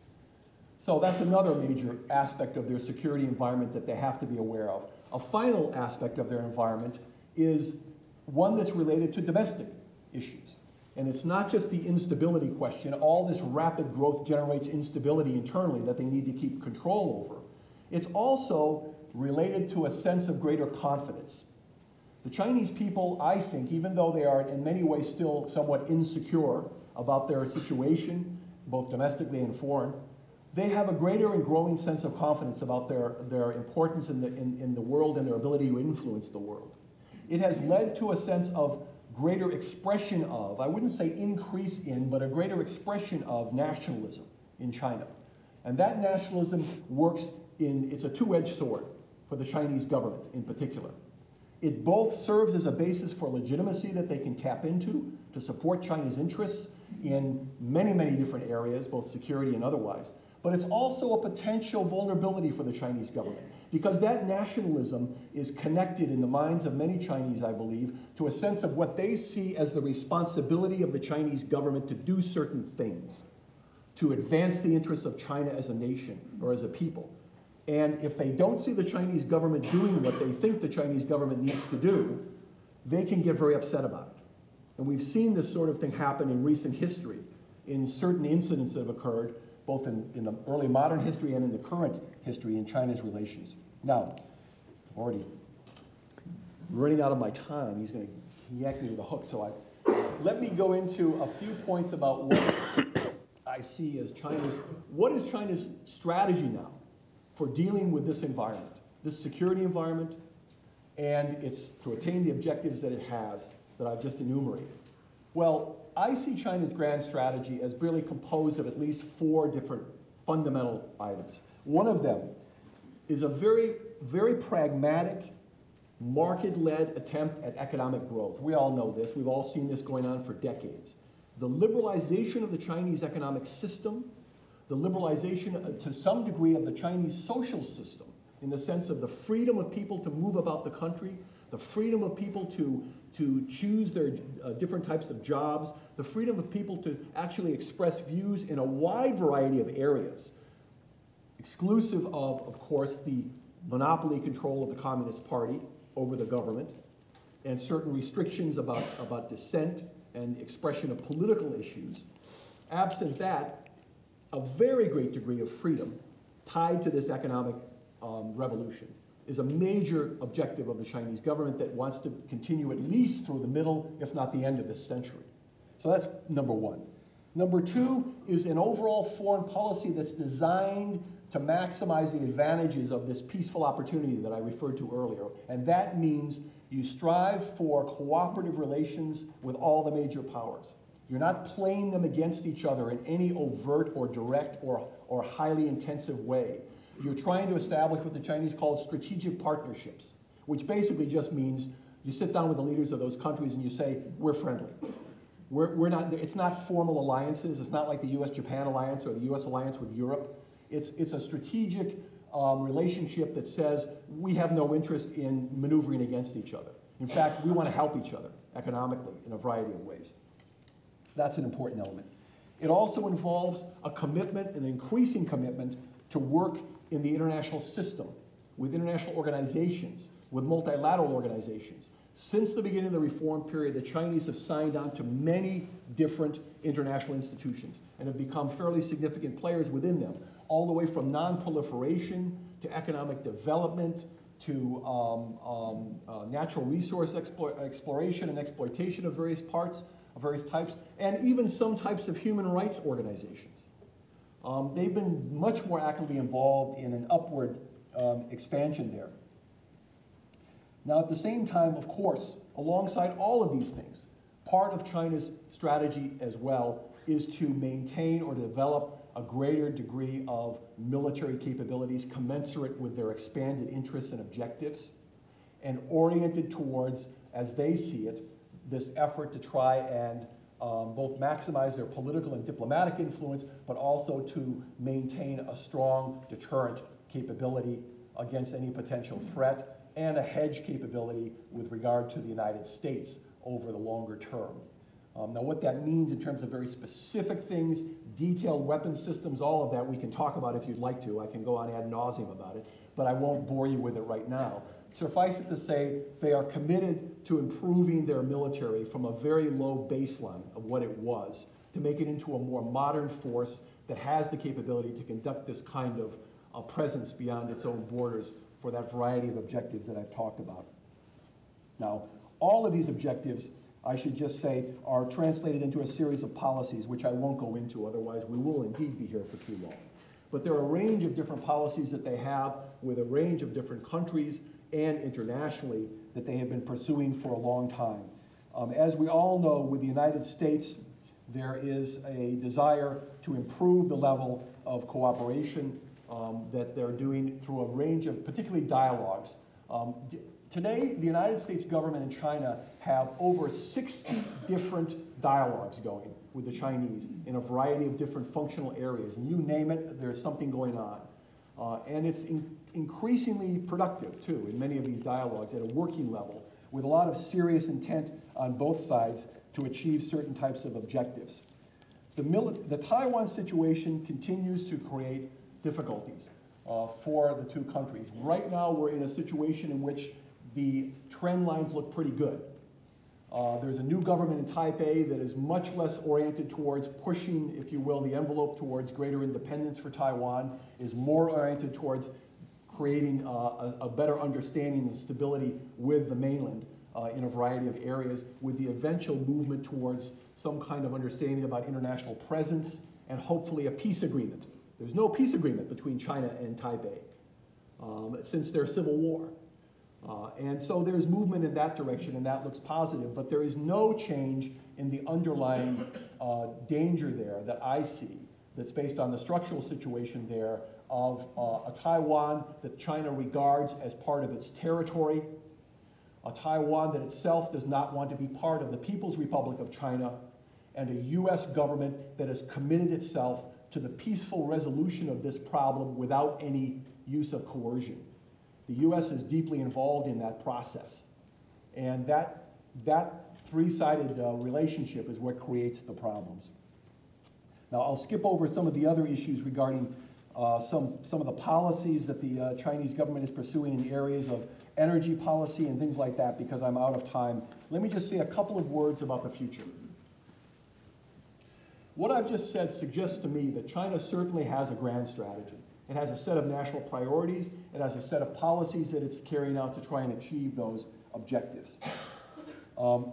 So that's another major aspect of their security environment that they have to be aware of. A final aspect of their environment is one that's related to domestic issues. And it's not just the instability question. All this rapid growth generates instability internally that they need to keep control over. It's also related to a sense of greater confidence. The Chinese people, I think, even though they are in many ways still somewhat insecure about their situation, both domestically and foreign, they have a greater and growing sense of confidence about their, their importance in the, in, in the world and their ability to influence the world. It has led to a sense of greater expression of, I wouldn't say increase in, but a greater expression of nationalism in China. And that nationalism works in, it's a two-edged sword for the Chinese government in particular. It both serves as a basis for legitimacy that they can tap into to support China's interests, in many, many different areas, both security and otherwise. But it's also a potential vulnerability for the Chinese government, because that nationalism is connected in the minds of many Chinese, I believe, to a sense of what they see as the responsibility of the Chinese government to do certain things, to advance the interests of China as a nation or as a people. And if they don't see the Chinese government doing what they think the Chinese government needs to do, they can get very upset about it. And we've seen this sort of thing happen in recent history, in certain incidents that have occurred, both in, in the early modern history and in the current history in China's relations. Now, I'm already running out of my time. He's going to yank me with a hook. So I, let me go into a few points about what I see as China's, what is China's strategy now for dealing with this environment, this security environment, and it's to attain the objectives that it has that I've just enumerated. Well, I see China's grand strategy as really composed of at least four different fundamental items. One of them is a very, very pragmatic, market-led attempt at economic growth. We all know this. We've all seen this going on for decades. The liberalization of the Chinese economic system, the liberalization to some degree of the Chinese social system, in the sense of the freedom of people to move about the country, the freedom of people to, to choose their uh, different types of jobs, the freedom of people to actually express views in a wide variety of areas, exclusive of, of course, the monopoly control of the Communist Party over the government, and certain restrictions about, about dissent and expression of political issues. Absent that, a very great degree of freedom tied to this economic um, revolution is a major objective of the Chinese government that wants to continue at least through the middle, if not the end of this century. So that's number one. Number two is an overall foreign policy that's designed to maximize the advantages of this peaceful opportunity that I referred to earlier. And that means you strive for cooperative relations with all the major powers. You're not playing them against each other in any overt or direct or, or highly intensive way. You're trying to establish what the Chinese call strategic partnerships, which basically just means you sit down with the leaders of those countries and you say, we're friendly. We're, we're not, it's not formal alliances. It's not like the U S Japan alliance or the U S alliance with Europe. It's, it's a strategic um, relationship that says we have no interest in maneuvering against each other. In fact, we want to help each other economically in a variety of ways. That's an important element. It also involves a commitment, an increasing commitment, to work in the international system, with international organizations, with multilateral organizations. Since the beginning of the reform period, the Chinese have signed on to many different international institutions and have become fairly significant players within them, all the way from non-proliferation to economic development to um, um, uh, natural resource explore, exploration and exploitation of various parts, of various types, and even some types of human rights organizations. Um, they've been much more actively involved in an upward um, expansion there. Now, at the same time, of course, alongside all of these things, part of China's strategy as well is to maintain or develop a greater degree of military capabilities commensurate with their expanded interests and objectives, and oriented towards, as they see it, this effort to try and um, both maximize their political and diplomatic influence, but also to maintain a strong deterrent capability against any potential threat, and a hedge capability with regard to the United States over the longer term. Um, now, what that means in terms of very specific things, detailed weapon systems, all of that we can talk about if you'd like to. I can go on ad nauseum about it, but I won't bore you with it right now. Suffice it to say, they are committed to improving their military from a very low baseline of what it was to make it into a more modern force that has the capability to conduct this kind of uh, presence beyond its own borders for that variety of objectives that I've talked about. Now, all of these objectives, I should just say, are translated into a series of policies, which I won't go into, otherwise we will indeed be here for too long. But there are a range of different policies that they have with a range of different countries and internationally that they have been pursuing for a long time. Um, as we all know, with the United States, there is a desire to improve the level of cooperation um, that they're doing through a range of, particularly dialogues. Um, Today, the United States government and China have over sixty different dialogues going with the Chinese in a variety of different functional areas. And you name it, there's something going on. Uh, and it's in, increasingly productive, too, in many of these dialogues at a working level, with a lot of serious intent on both sides to achieve certain types of objectives. The, mili- the Taiwan situation continues to create difficulties uh, for the two countries. Right now, we're in a situation in which the trend lines look pretty good. Uh, there's a new government in Taipei that is much less oriented towards pushing, if you will, the envelope towards greater independence for Taiwan, is more oriented towards creating uh, a, a better understanding and stability with the mainland uh, in a variety of areas, with the eventual movement towards some kind of understanding about international presence and hopefully a peace agreement. There's no peace agreement between China and Taipei um, since their civil war. Uh, and so there's movement in that direction, and that looks positive, but there is no change in the underlying uh, danger there that I see that's based on the structural situation there of uh, a Taiwan that China regards as part of its territory, a Taiwan that itself does not want to be part of the People's Republic of China, and a U S government that has committed itself to the peaceful resolution of this problem without any use of coercion. The U S is deeply involved in that process. And that, that three-sided uh, relationship is what creates the problems. Now, I'll skip over some of the other issues regarding uh, some, some of the policies that the uh, Chinese government is pursuing in areas of energy policy and things like that because I'm out of time. Let me just say a couple of words about the future. What I've just said suggests to me that China certainly has a grand strategy. It has a set of national priorities. It has a set of policies that it's carrying out to try and achieve those objectives. Um,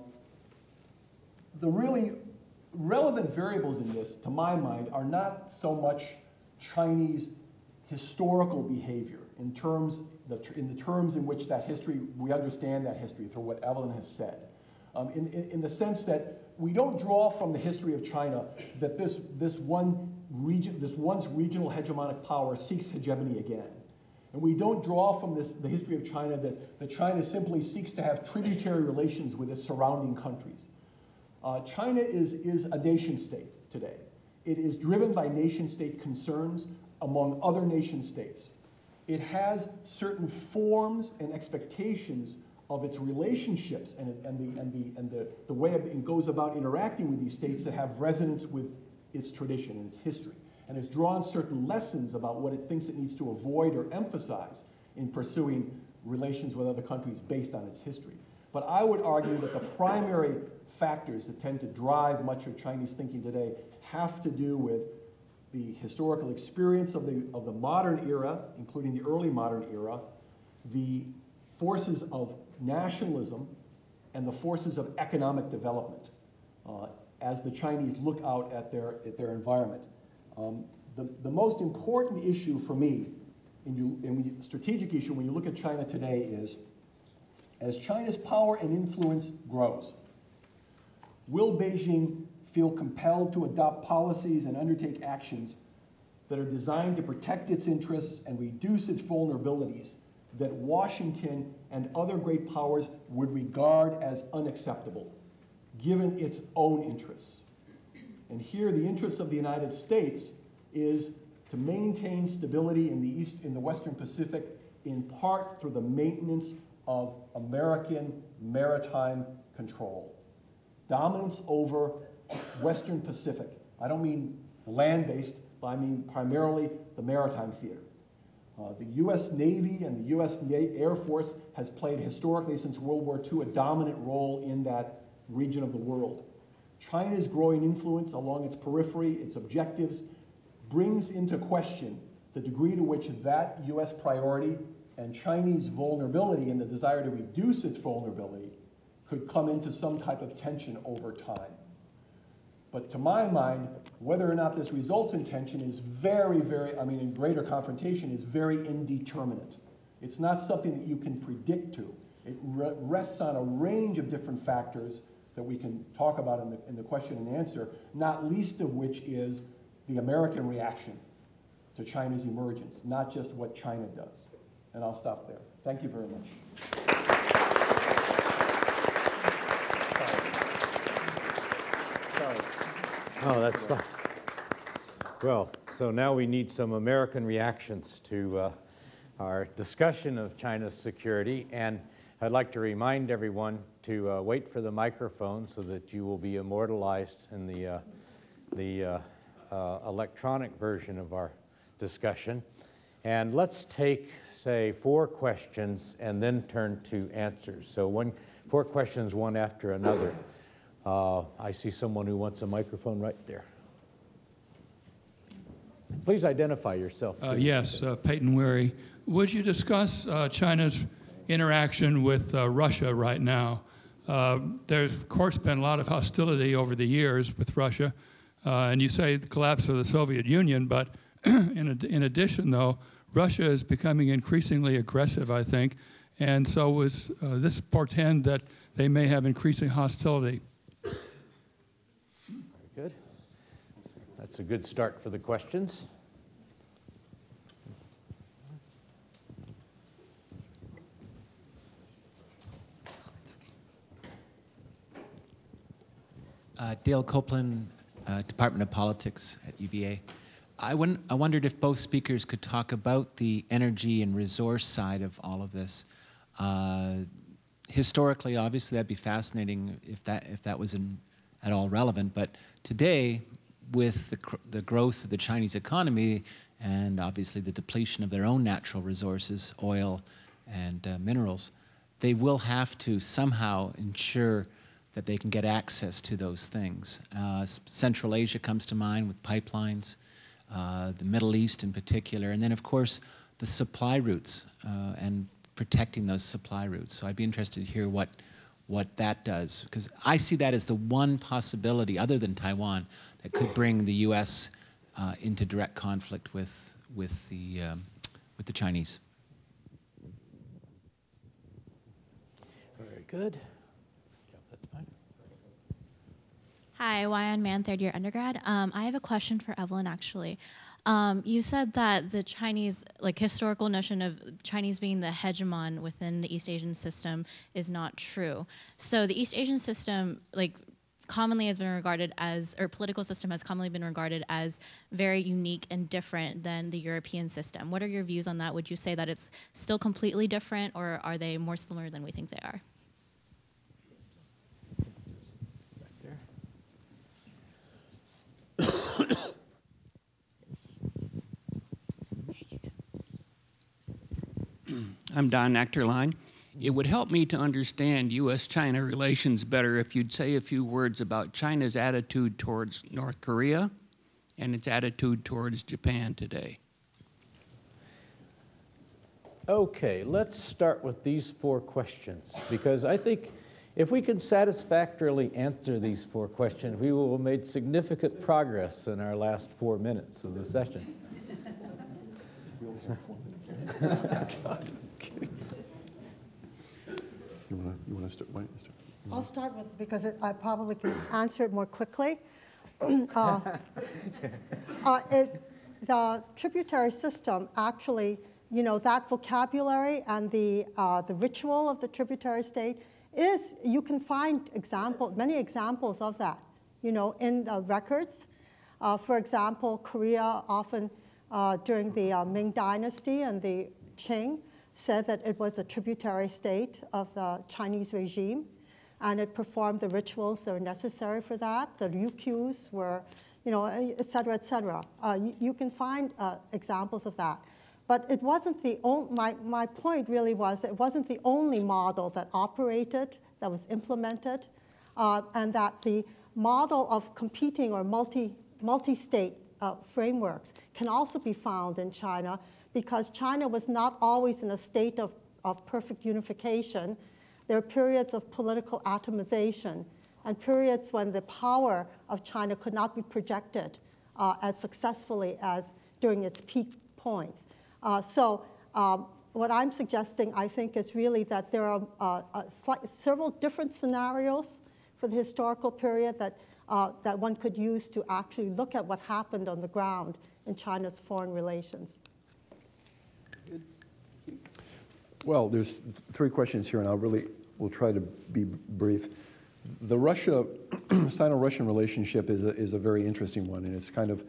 the really relevant variables in this, to my mind, are not so much Chinese historical behavior in terms, the, in the terms in which that history, we understand that history through what Evelyn has said. Um, in, in, in the sense that we don't draw from the history of China that this, this one region, this once regional hegemonic power seeks hegemony again. And we don't draw from this, the history of China that, that China simply seeks to have tributary relations with its surrounding countries. Uh, China is, is a nation state today. It is driven by nation state concerns among other nation states. It has certain forms and expectations of its relationships and, and, the, and, the, and the, the way it goes about interacting with these states that have resonance with its tradition and its history, and has drawn certain lessons about what it thinks it needs to avoid or emphasize in pursuing relations with other countries based on its history. But I would argue that the primary factors that tend to drive much of Chinese thinking today have to do with the historical experience of the, of the modern era, including the early modern era, the forces of nationalism, and the forces of economic development uh, as the Chinese look out at their, at their environment. Um, the, the most important issue for me, in you, in the strategic issue when you look at China today is, as China's power and influence grows, will Beijing feel compelled to adopt policies and undertake actions that are designed to protect its interests and reduce its vulnerabilities that Washington and other great powers would regard as unacceptable, given its own interests? And here, the interests of the United States is to maintain stability in the East, in the Western Pacific, in part through the maintenance of American maritime control. Dominance over Western Pacific. I don't mean the land-based, but I mean primarily the maritime theater. Uh, the U S Navy and the U S Air Force has played historically since World War Two a dominant role in that region of the world. China's growing influence along its periphery, its objectives, brings into question the degree to which that U S priority and Chinese vulnerability and the desire to reduce its vulnerability could come into some type of tension over time. But to my mind, whether or not this results in tension is very, very, I mean, in greater confrontation is very indeterminate. It's not something that you can predict to. It re- rests on a range of different factors that we can talk about in the, in the question and answer, not least of which is the American reaction to China's emergence, not just what China does. And I'll stop there. Thank you very much. Oh, that's fine. Well, so now we need some American reactions to uh, our discussion of China's security, and I'd like to remind everyone to uh, wait for the microphone so that you will be immortalized in the, uh, the uh, uh, electronic version of our discussion. And let's take, say, four questions and then turn to answers. So one, four questions, one after another. Uh, I see someone who wants a microphone right there. Please identify yourself. Uh, yes, uh, Peyton Weary. Would you discuss uh, China's interaction with uh, Russia right now? Uh, there's, of course, been a lot of hostility over the years with Russia, uh, and you say the collapse of the Soviet Union, but in, ad- in addition, though, Russia is becoming increasingly aggressive, I think, and so was uh, this portend that they may have increasing hostility? Very good. That's a good start for the questions. Uh, Dale Copeland, uh, Department of Politics at U V A. I, won- I wondered if both speakers could talk about the energy and resource side of all of this. Uh, historically, obviously, that'd be fascinating if that if that was in, at all relevant. But today, with the, cr- the growth of the Chinese economy and obviously the depletion of their own natural resources, oil and uh, minerals, they will have to somehow ensure that they can get access to those things. Uh, Central Asia comes to mind with pipelines, uh, the Middle East in particular, and then of course the supply routes uh, and protecting those supply routes. So I'd be interested to hear what what that does, because I see that as the one possibility other than Taiwan that could bring the U S uh, into direct conflict with with the um, with the Chinese. Very good. That's fine. Hi, Wyan Mann, third year undergrad. Um, I have a question for Evelyn, actually. Um, you said that the Chinese, like historical notion of Chinese being the hegemon within the East Asian system is not true. So the East Asian system, like, commonly has been regarded as, or political system has commonly been regarded as very unique and different than the European system. What are your views on that? Would you say that it's still completely different, or are they more similar than we think they are? I'm Don Nectarline. It would help me to understand U S China relations better if you'd say a few words about China's attitude towards North Korea and its attitude towards Japan today. Okay, let's start with these four questions, because I think if we can satisfactorily answer these four questions, we will have made significant progress in our last four minutes of the session. You want to you want to start? Why don't you start? I'll start with, because it, I probably can answer it more quickly. uh, uh, it, the tributary system actually, you know, that vocabulary and the, uh, the ritual of the tributary state is, you can find example, many examples of that, you know, in the records. Uh, for example, Korea often, uh, during the uh, Ming Dynasty and the Qing, said that it was a tributary state of the Chinese regime, and it performed the rituals that were necessary for that. The ryukyus were, you know, et cetera, et cetera. Uh, you, you can find uh, examples of that. But it wasn't the only, my, my point really was that it wasn't the only model that operated, that was implemented, uh, and that the model of competing or multi, multi-state uh, frameworks can also be found in China, because China was not always in a state of, of perfect unification. There are periods of political atomization and periods when the power of China could not be projected uh, as successfully as during its peak points. Uh, so um, what I'm suggesting, I think, is really that there are uh, uh, slight, several different scenarios for the historical period that, uh, that one could use to actually look at what happened on the ground in China's foreign relations. Well, there's th- three questions here, and I'll really, we'll try to be brief. the Russia, Sino-Russian relationship is a, is a very interesting one, and it's kind of,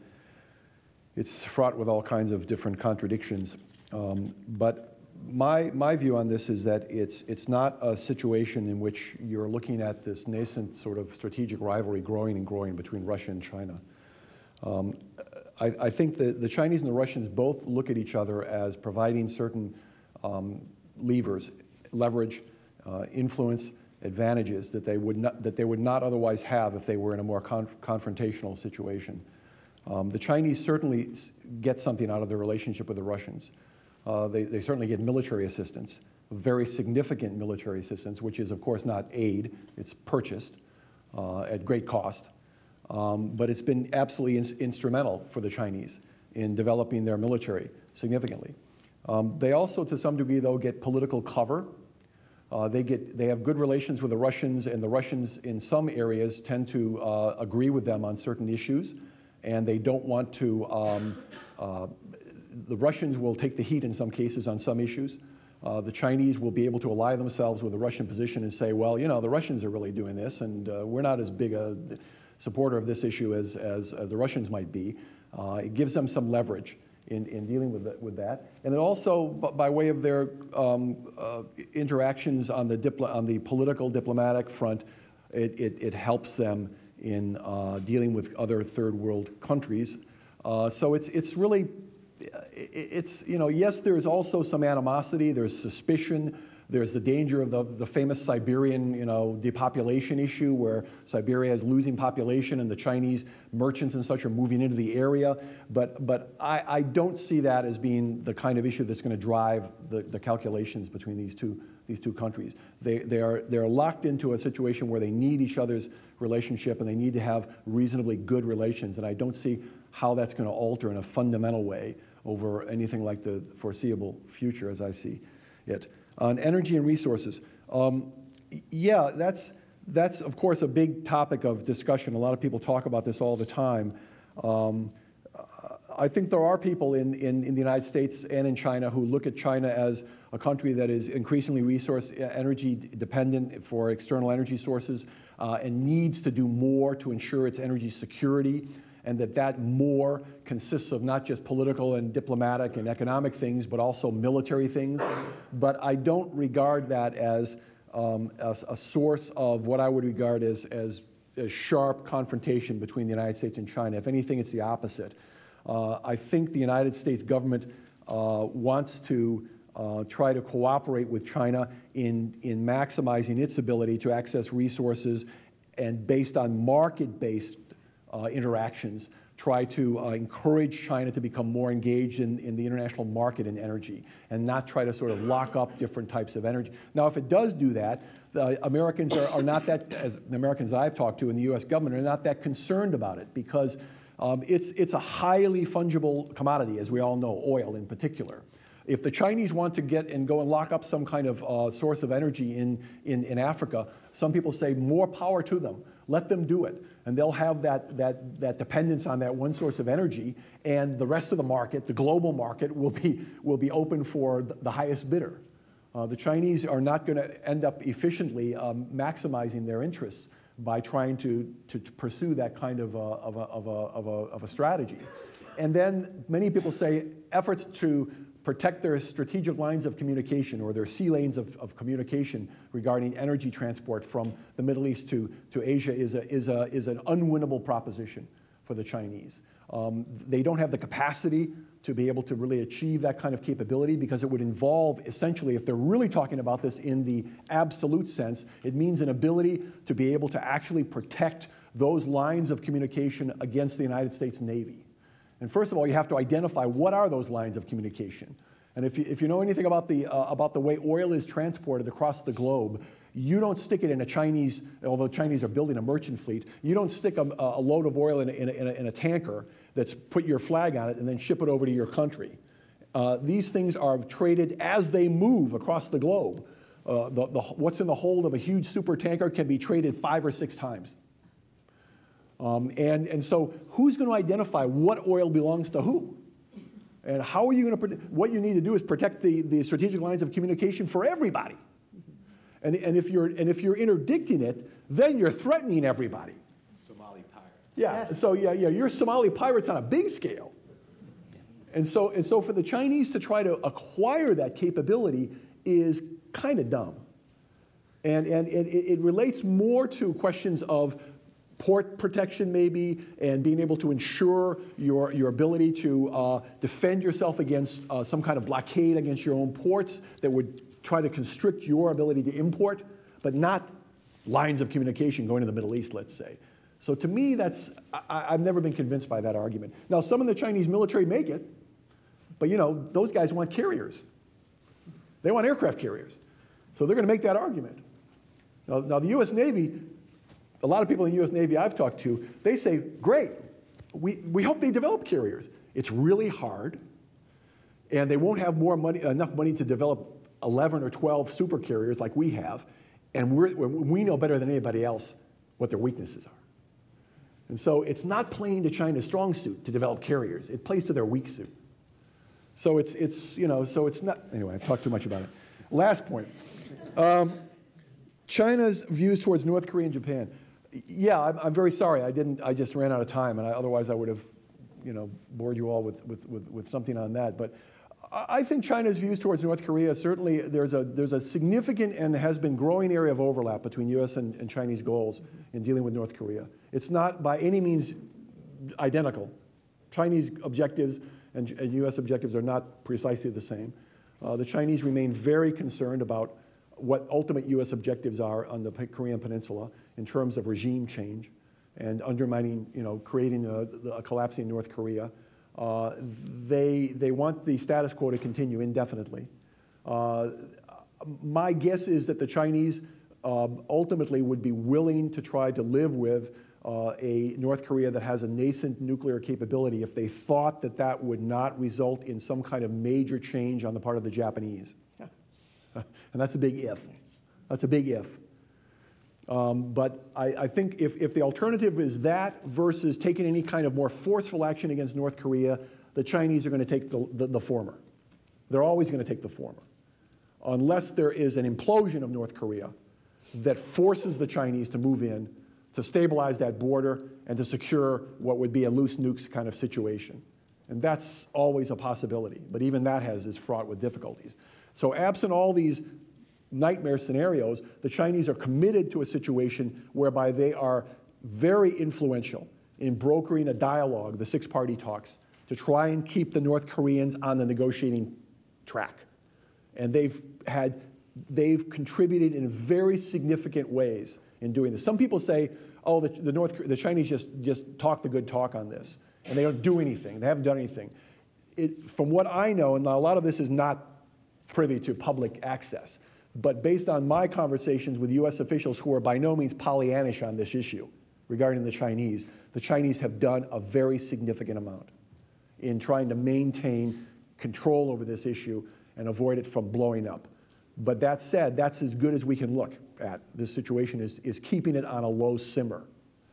it's fraught with all kinds of different contradictions. Um, but my, my view on this is that it's, it's not a situation in which you're looking at this nascent sort of strategic rivalry growing and growing between Russia and China. Um, I, I think the, the Chinese and the Russians both look at each other as providing certain um, levers, leverage, uh, influence, advantages that they would not, that they would not otherwise have if they were in a more con confrontational situation. Um, the Chinese certainly get something out of their relationship with the Russians. Uh, they, they certainly get military assistance, very significant military assistance, which is, of course, not aid. It's purchased uh, at great cost. Um, but it's been absolutely in instrumental for the Chinese in developing their military significantly. Um, they also, to some degree, though, get political cover. Uh, they, get, they have good relations with the Russians, and the Russians, in some areas, tend to uh, agree with them on certain issues, and they don't want to, um, uh, the Russians will take the heat in some cases on some issues. Uh, the Chinese will be able to ally themselves with the Russian position and say, well, you know, the Russians are really doing this, and uh, we're not as big a supporter of this issue as, as uh, the Russians might be. Uh, it gives them some leverage in, in dealing with, the, with that. And it also, by way of their um, uh, interactions on the, diplo on the political, diplomatic front, it, it, it helps them in uh, dealing with other third world countries. Uh, so it's, it's really, it's, you know, yes, there's also some animosity, there's suspicion, there's the danger of the, the famous Siberian, you know, depopulation issue where Siberia is losing population and the Chinese merchants and such are moving into the area. But, but I, I don't see that as being the kind of issue that's going to drive the, the calculations between these two, these two countries. They, they are, they're locked into a situation where they need each other's relationship and they need to have reasonably good relations. And I don't see how that's going to alter in a fundamental way over anything like the foreseeable future as I see it. On energy and resources, um, yeah, that's, that's of course a big topic of discussion. A lot of people talk about this all the time. Um, I think there are people in, in, in the United States and in China who look at China as a country that is increasingly resource energy dependent for external energy sources uh, and needs to do more to ensure its energy security, and that that more consists of not just political and diplomatic and economic things, but also military things. But I don't regard that as um, a, a source of what I would regard as, as a sharp confrontation between the United States and China. If anything, it's the opposite. Uh, I think the United States government uh, wants to uh, try to cooperate with China in, in maximizing its ability to access resources, and based on market-based Uh, interactions, try to uh, encourage China to become more engaged in, in the international market in energy and not try to sort of lock up different types of energy. Now, if it does do that, the Americans are, are not that, as the Americans I've talked to in the U S government, are not that concerned about it because um, it's, it's a highly fungible commodity, as we all know, oil in particular. If the Chinese want to get and go and lock up some kind of uh, source of energy in, in, in Africa, some people say more power to them. Let them do it. And they'll have that, that, that dependence on that one source of energy, and the rest of the market, the global market, will be, will be open for the highest bidder. Uh, the Chinese are not going to end up efficiently um, maximizing their interests by trying to, to, to pursue that kind of a, of, a, of, a, of, a, of a strategy. And then many people say efforts to protect their strategic lines of communication or their sea lanes of, of communication regarding energy transport from the Middle East to, to Asia is, a, is, a, is an unwinnable proposition for the Chinese. Um, they don't have the capacity to be able to really achieve that kind of capability because it would involve, essentially, if they're really talking about this in the absolute sense, it means an ability to be able to actually protect those lines of communication against the United States Navy. And first of all, you have to identify what are those lines of communication. And if you, if you know anything about the, uh, about the way oil is transported across the globe, you don't stick it in a Chinese, although Chinese are building a merchant fleet, you don't stick a, a load of oil in a, in, a, in, a, in a tanker that's put your flag on it and then ship it over to your country. Uh, these things are traded as they move across the globe. Uh, the, the, what's in the hold of a huge super tanker can be traded five or six times. Um, and, and so who's going to identify what oil belongs to who? And how are you going to, what you need to do is protect the, the strategic lines of communication for everybody. And, and, if you're, and if you're interdicting it, then you're threatening everybody. Somali pirates. Yeah, Yes. so yeah, yeah, you're Somali pirates on a big scale. And so, and so for the Chinese to try to acquire that capability is kind of dumb. And, and, and it, it relates more to questions of port protection maybe, and being able to ensure your, your ability to uh, defend yourself against uh, some kind of blockade against your own ports that would try to constrict your ability to import, but not lines of communication going to the Middle East, let's say. So to me, that's, I, I've never been convinced by that argument. Now, some of the Chinese military make it, but you know, those guys want carriers. They want aircraft carriers. So they're going to make that argument. Now, now the U S Navy, a lot of people in the U S Navy I've talked to, they say, great, we, we hope they develop carriers. It's really hard, and they won't have more money, enough money to develop eleven or twelve super carriers like we have, and we're, we know better than anybody else what their weaknesses are. And so it's not playing to China's strong suit to develop carriers. It plays to their weak suit. So it's, it's you know, so it's not, anyway, I've talked too much about it. Last point. Um, China's views towards North Korea and Japan. Yeah, I'm, I'm very sorry. I didn't, I just ran out of time, and I, otherwise I would have, you know, bored you all with, with, with, with something on that. But I think China's views towards North Korea, certainly there's a, there's a significant and has been growing area of overlap between U S and, and Chinese goals in dealing with North Korea. It's not by any means identical. Chinese objectives and, and U S objectives are not precisely the same. Uh, the Chinese remain very concerned about what ultimate U S objectives are on the Korean Peninsula in terms of regime change and undermining, you know, creating a, a collapsing North Korea. Uh, they, they want the status quo to continue indefinitely. Uh, my guess is that the Chinese um, ultimately would be willing to try to live with uh, a North Korea that has a nascent nuclear capability if they thought that that would not result in some kind of major change on the part of the Japanese. And that's a big if. That's a big if. Um, but I, I think if, if the alternative is that versus taking any kind of more forceful action against North Korea, the Chinese are going to take the, the, the former. They're always going to take the former. Unless there is an implosion of North Korea that forces the Chinese to move in, to stabilize that border, and to secure what would be a loose nukes kind of situation. And that's always a possibility. But even that has, is fraught with difficulties. So absent all these nightmare scenarios, the Chinese are committed to a situation whereby they are very influential in brokering a dialogue, the six-party talks, to try and keep the North Koreans on the negotiating track. And they've had, they've contributed in very significant ways in doing this. Some people say, oh, the, the, North, the Chinese just, just talk the good talk on this, and they don't do anything. They haven't done anything. It, from what I know, and a lot of this is not privy to public access, but based on my conversations with U S officials who are by no means Pollyannish on this issue regarding the Chinese, the Chinese have done a very significant amount in trying to maintain control over this issue and avoid it from blowing up. But that said, that's as good as we can look at. This situation is, is keeping it on a low simmer.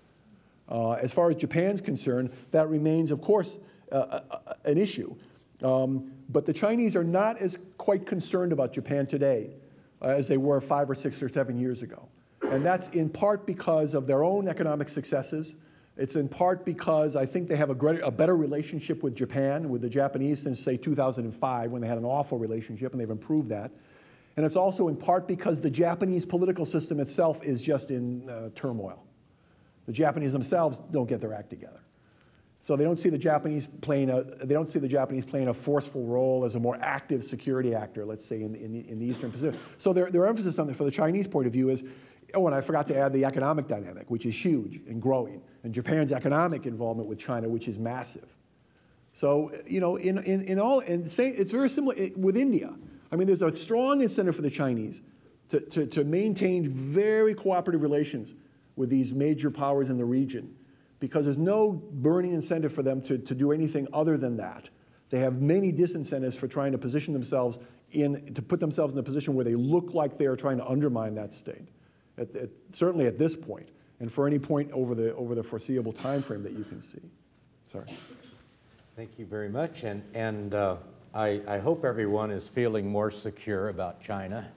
Uh, as far as Japan's concerned, that remains, of course, uh, an issue. Um, but the Chinese are not as quite concerned about Japan today uh, as they were five or six or seven years ago. And that's in part because of their own economic successes. It's in part because I think they have a, greater, a better relationship with Japan, with the Japanese, since, say, two thousand five, when they had an awful relationship, and they've improved that. And it's also in part because the Japanese political system itself is just in uh, turmoil. The Japanese themselves don't get their act together. So they don't see the Japanese playing a, they don't see the Japanese playing a forceful role as a more active security actor, let's say, in, in, the, in the Eastern Pacific. So their, their emphasis on it, for the Chinese point of view, is, oh, and I forgot to add the economic dynamic, which is huge and growing, and Japan's economic involvement with China, which is massive. So, you know, in, in, in all, and say, it's very similar with India. I mean, there's a strong incentive for the Chinese to, to, to maintain very cooperative relations with these major powers in the region, because there's no burning incentive for them to, to do anything other than that. They have many disincentives for trying to position themselves in, to put themselves in a position where they look like they are trying to undermine that state, at, at, certainly at this point, and for any point over the, over the foreseeable time frame that you can see. Sorry. Thank you very much, and, and uh, I, I hope everyone is feeling more secure about China.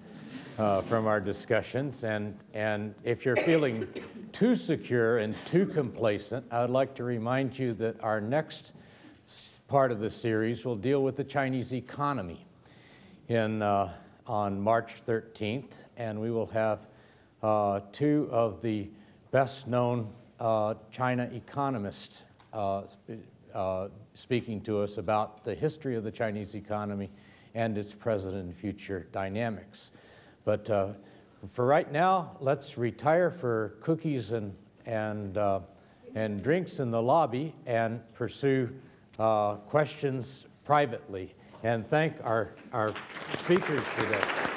uh, from our discussions. And, and if you're feeling too secure and too complacent, I would like to remind you that our next part of the series will deal with the Chinese economy in, uh, on March thirteenth, and we will have uh, two of the best-known uh, China economists uh, sp- uh, speaking to us about the history of the Chinese economy and its present and future dynamics. But uh, for right now, let's retire for cookies and, and, uh, and drinks in the lobby and pursue uh, questions privately. And thank our, our speakers today.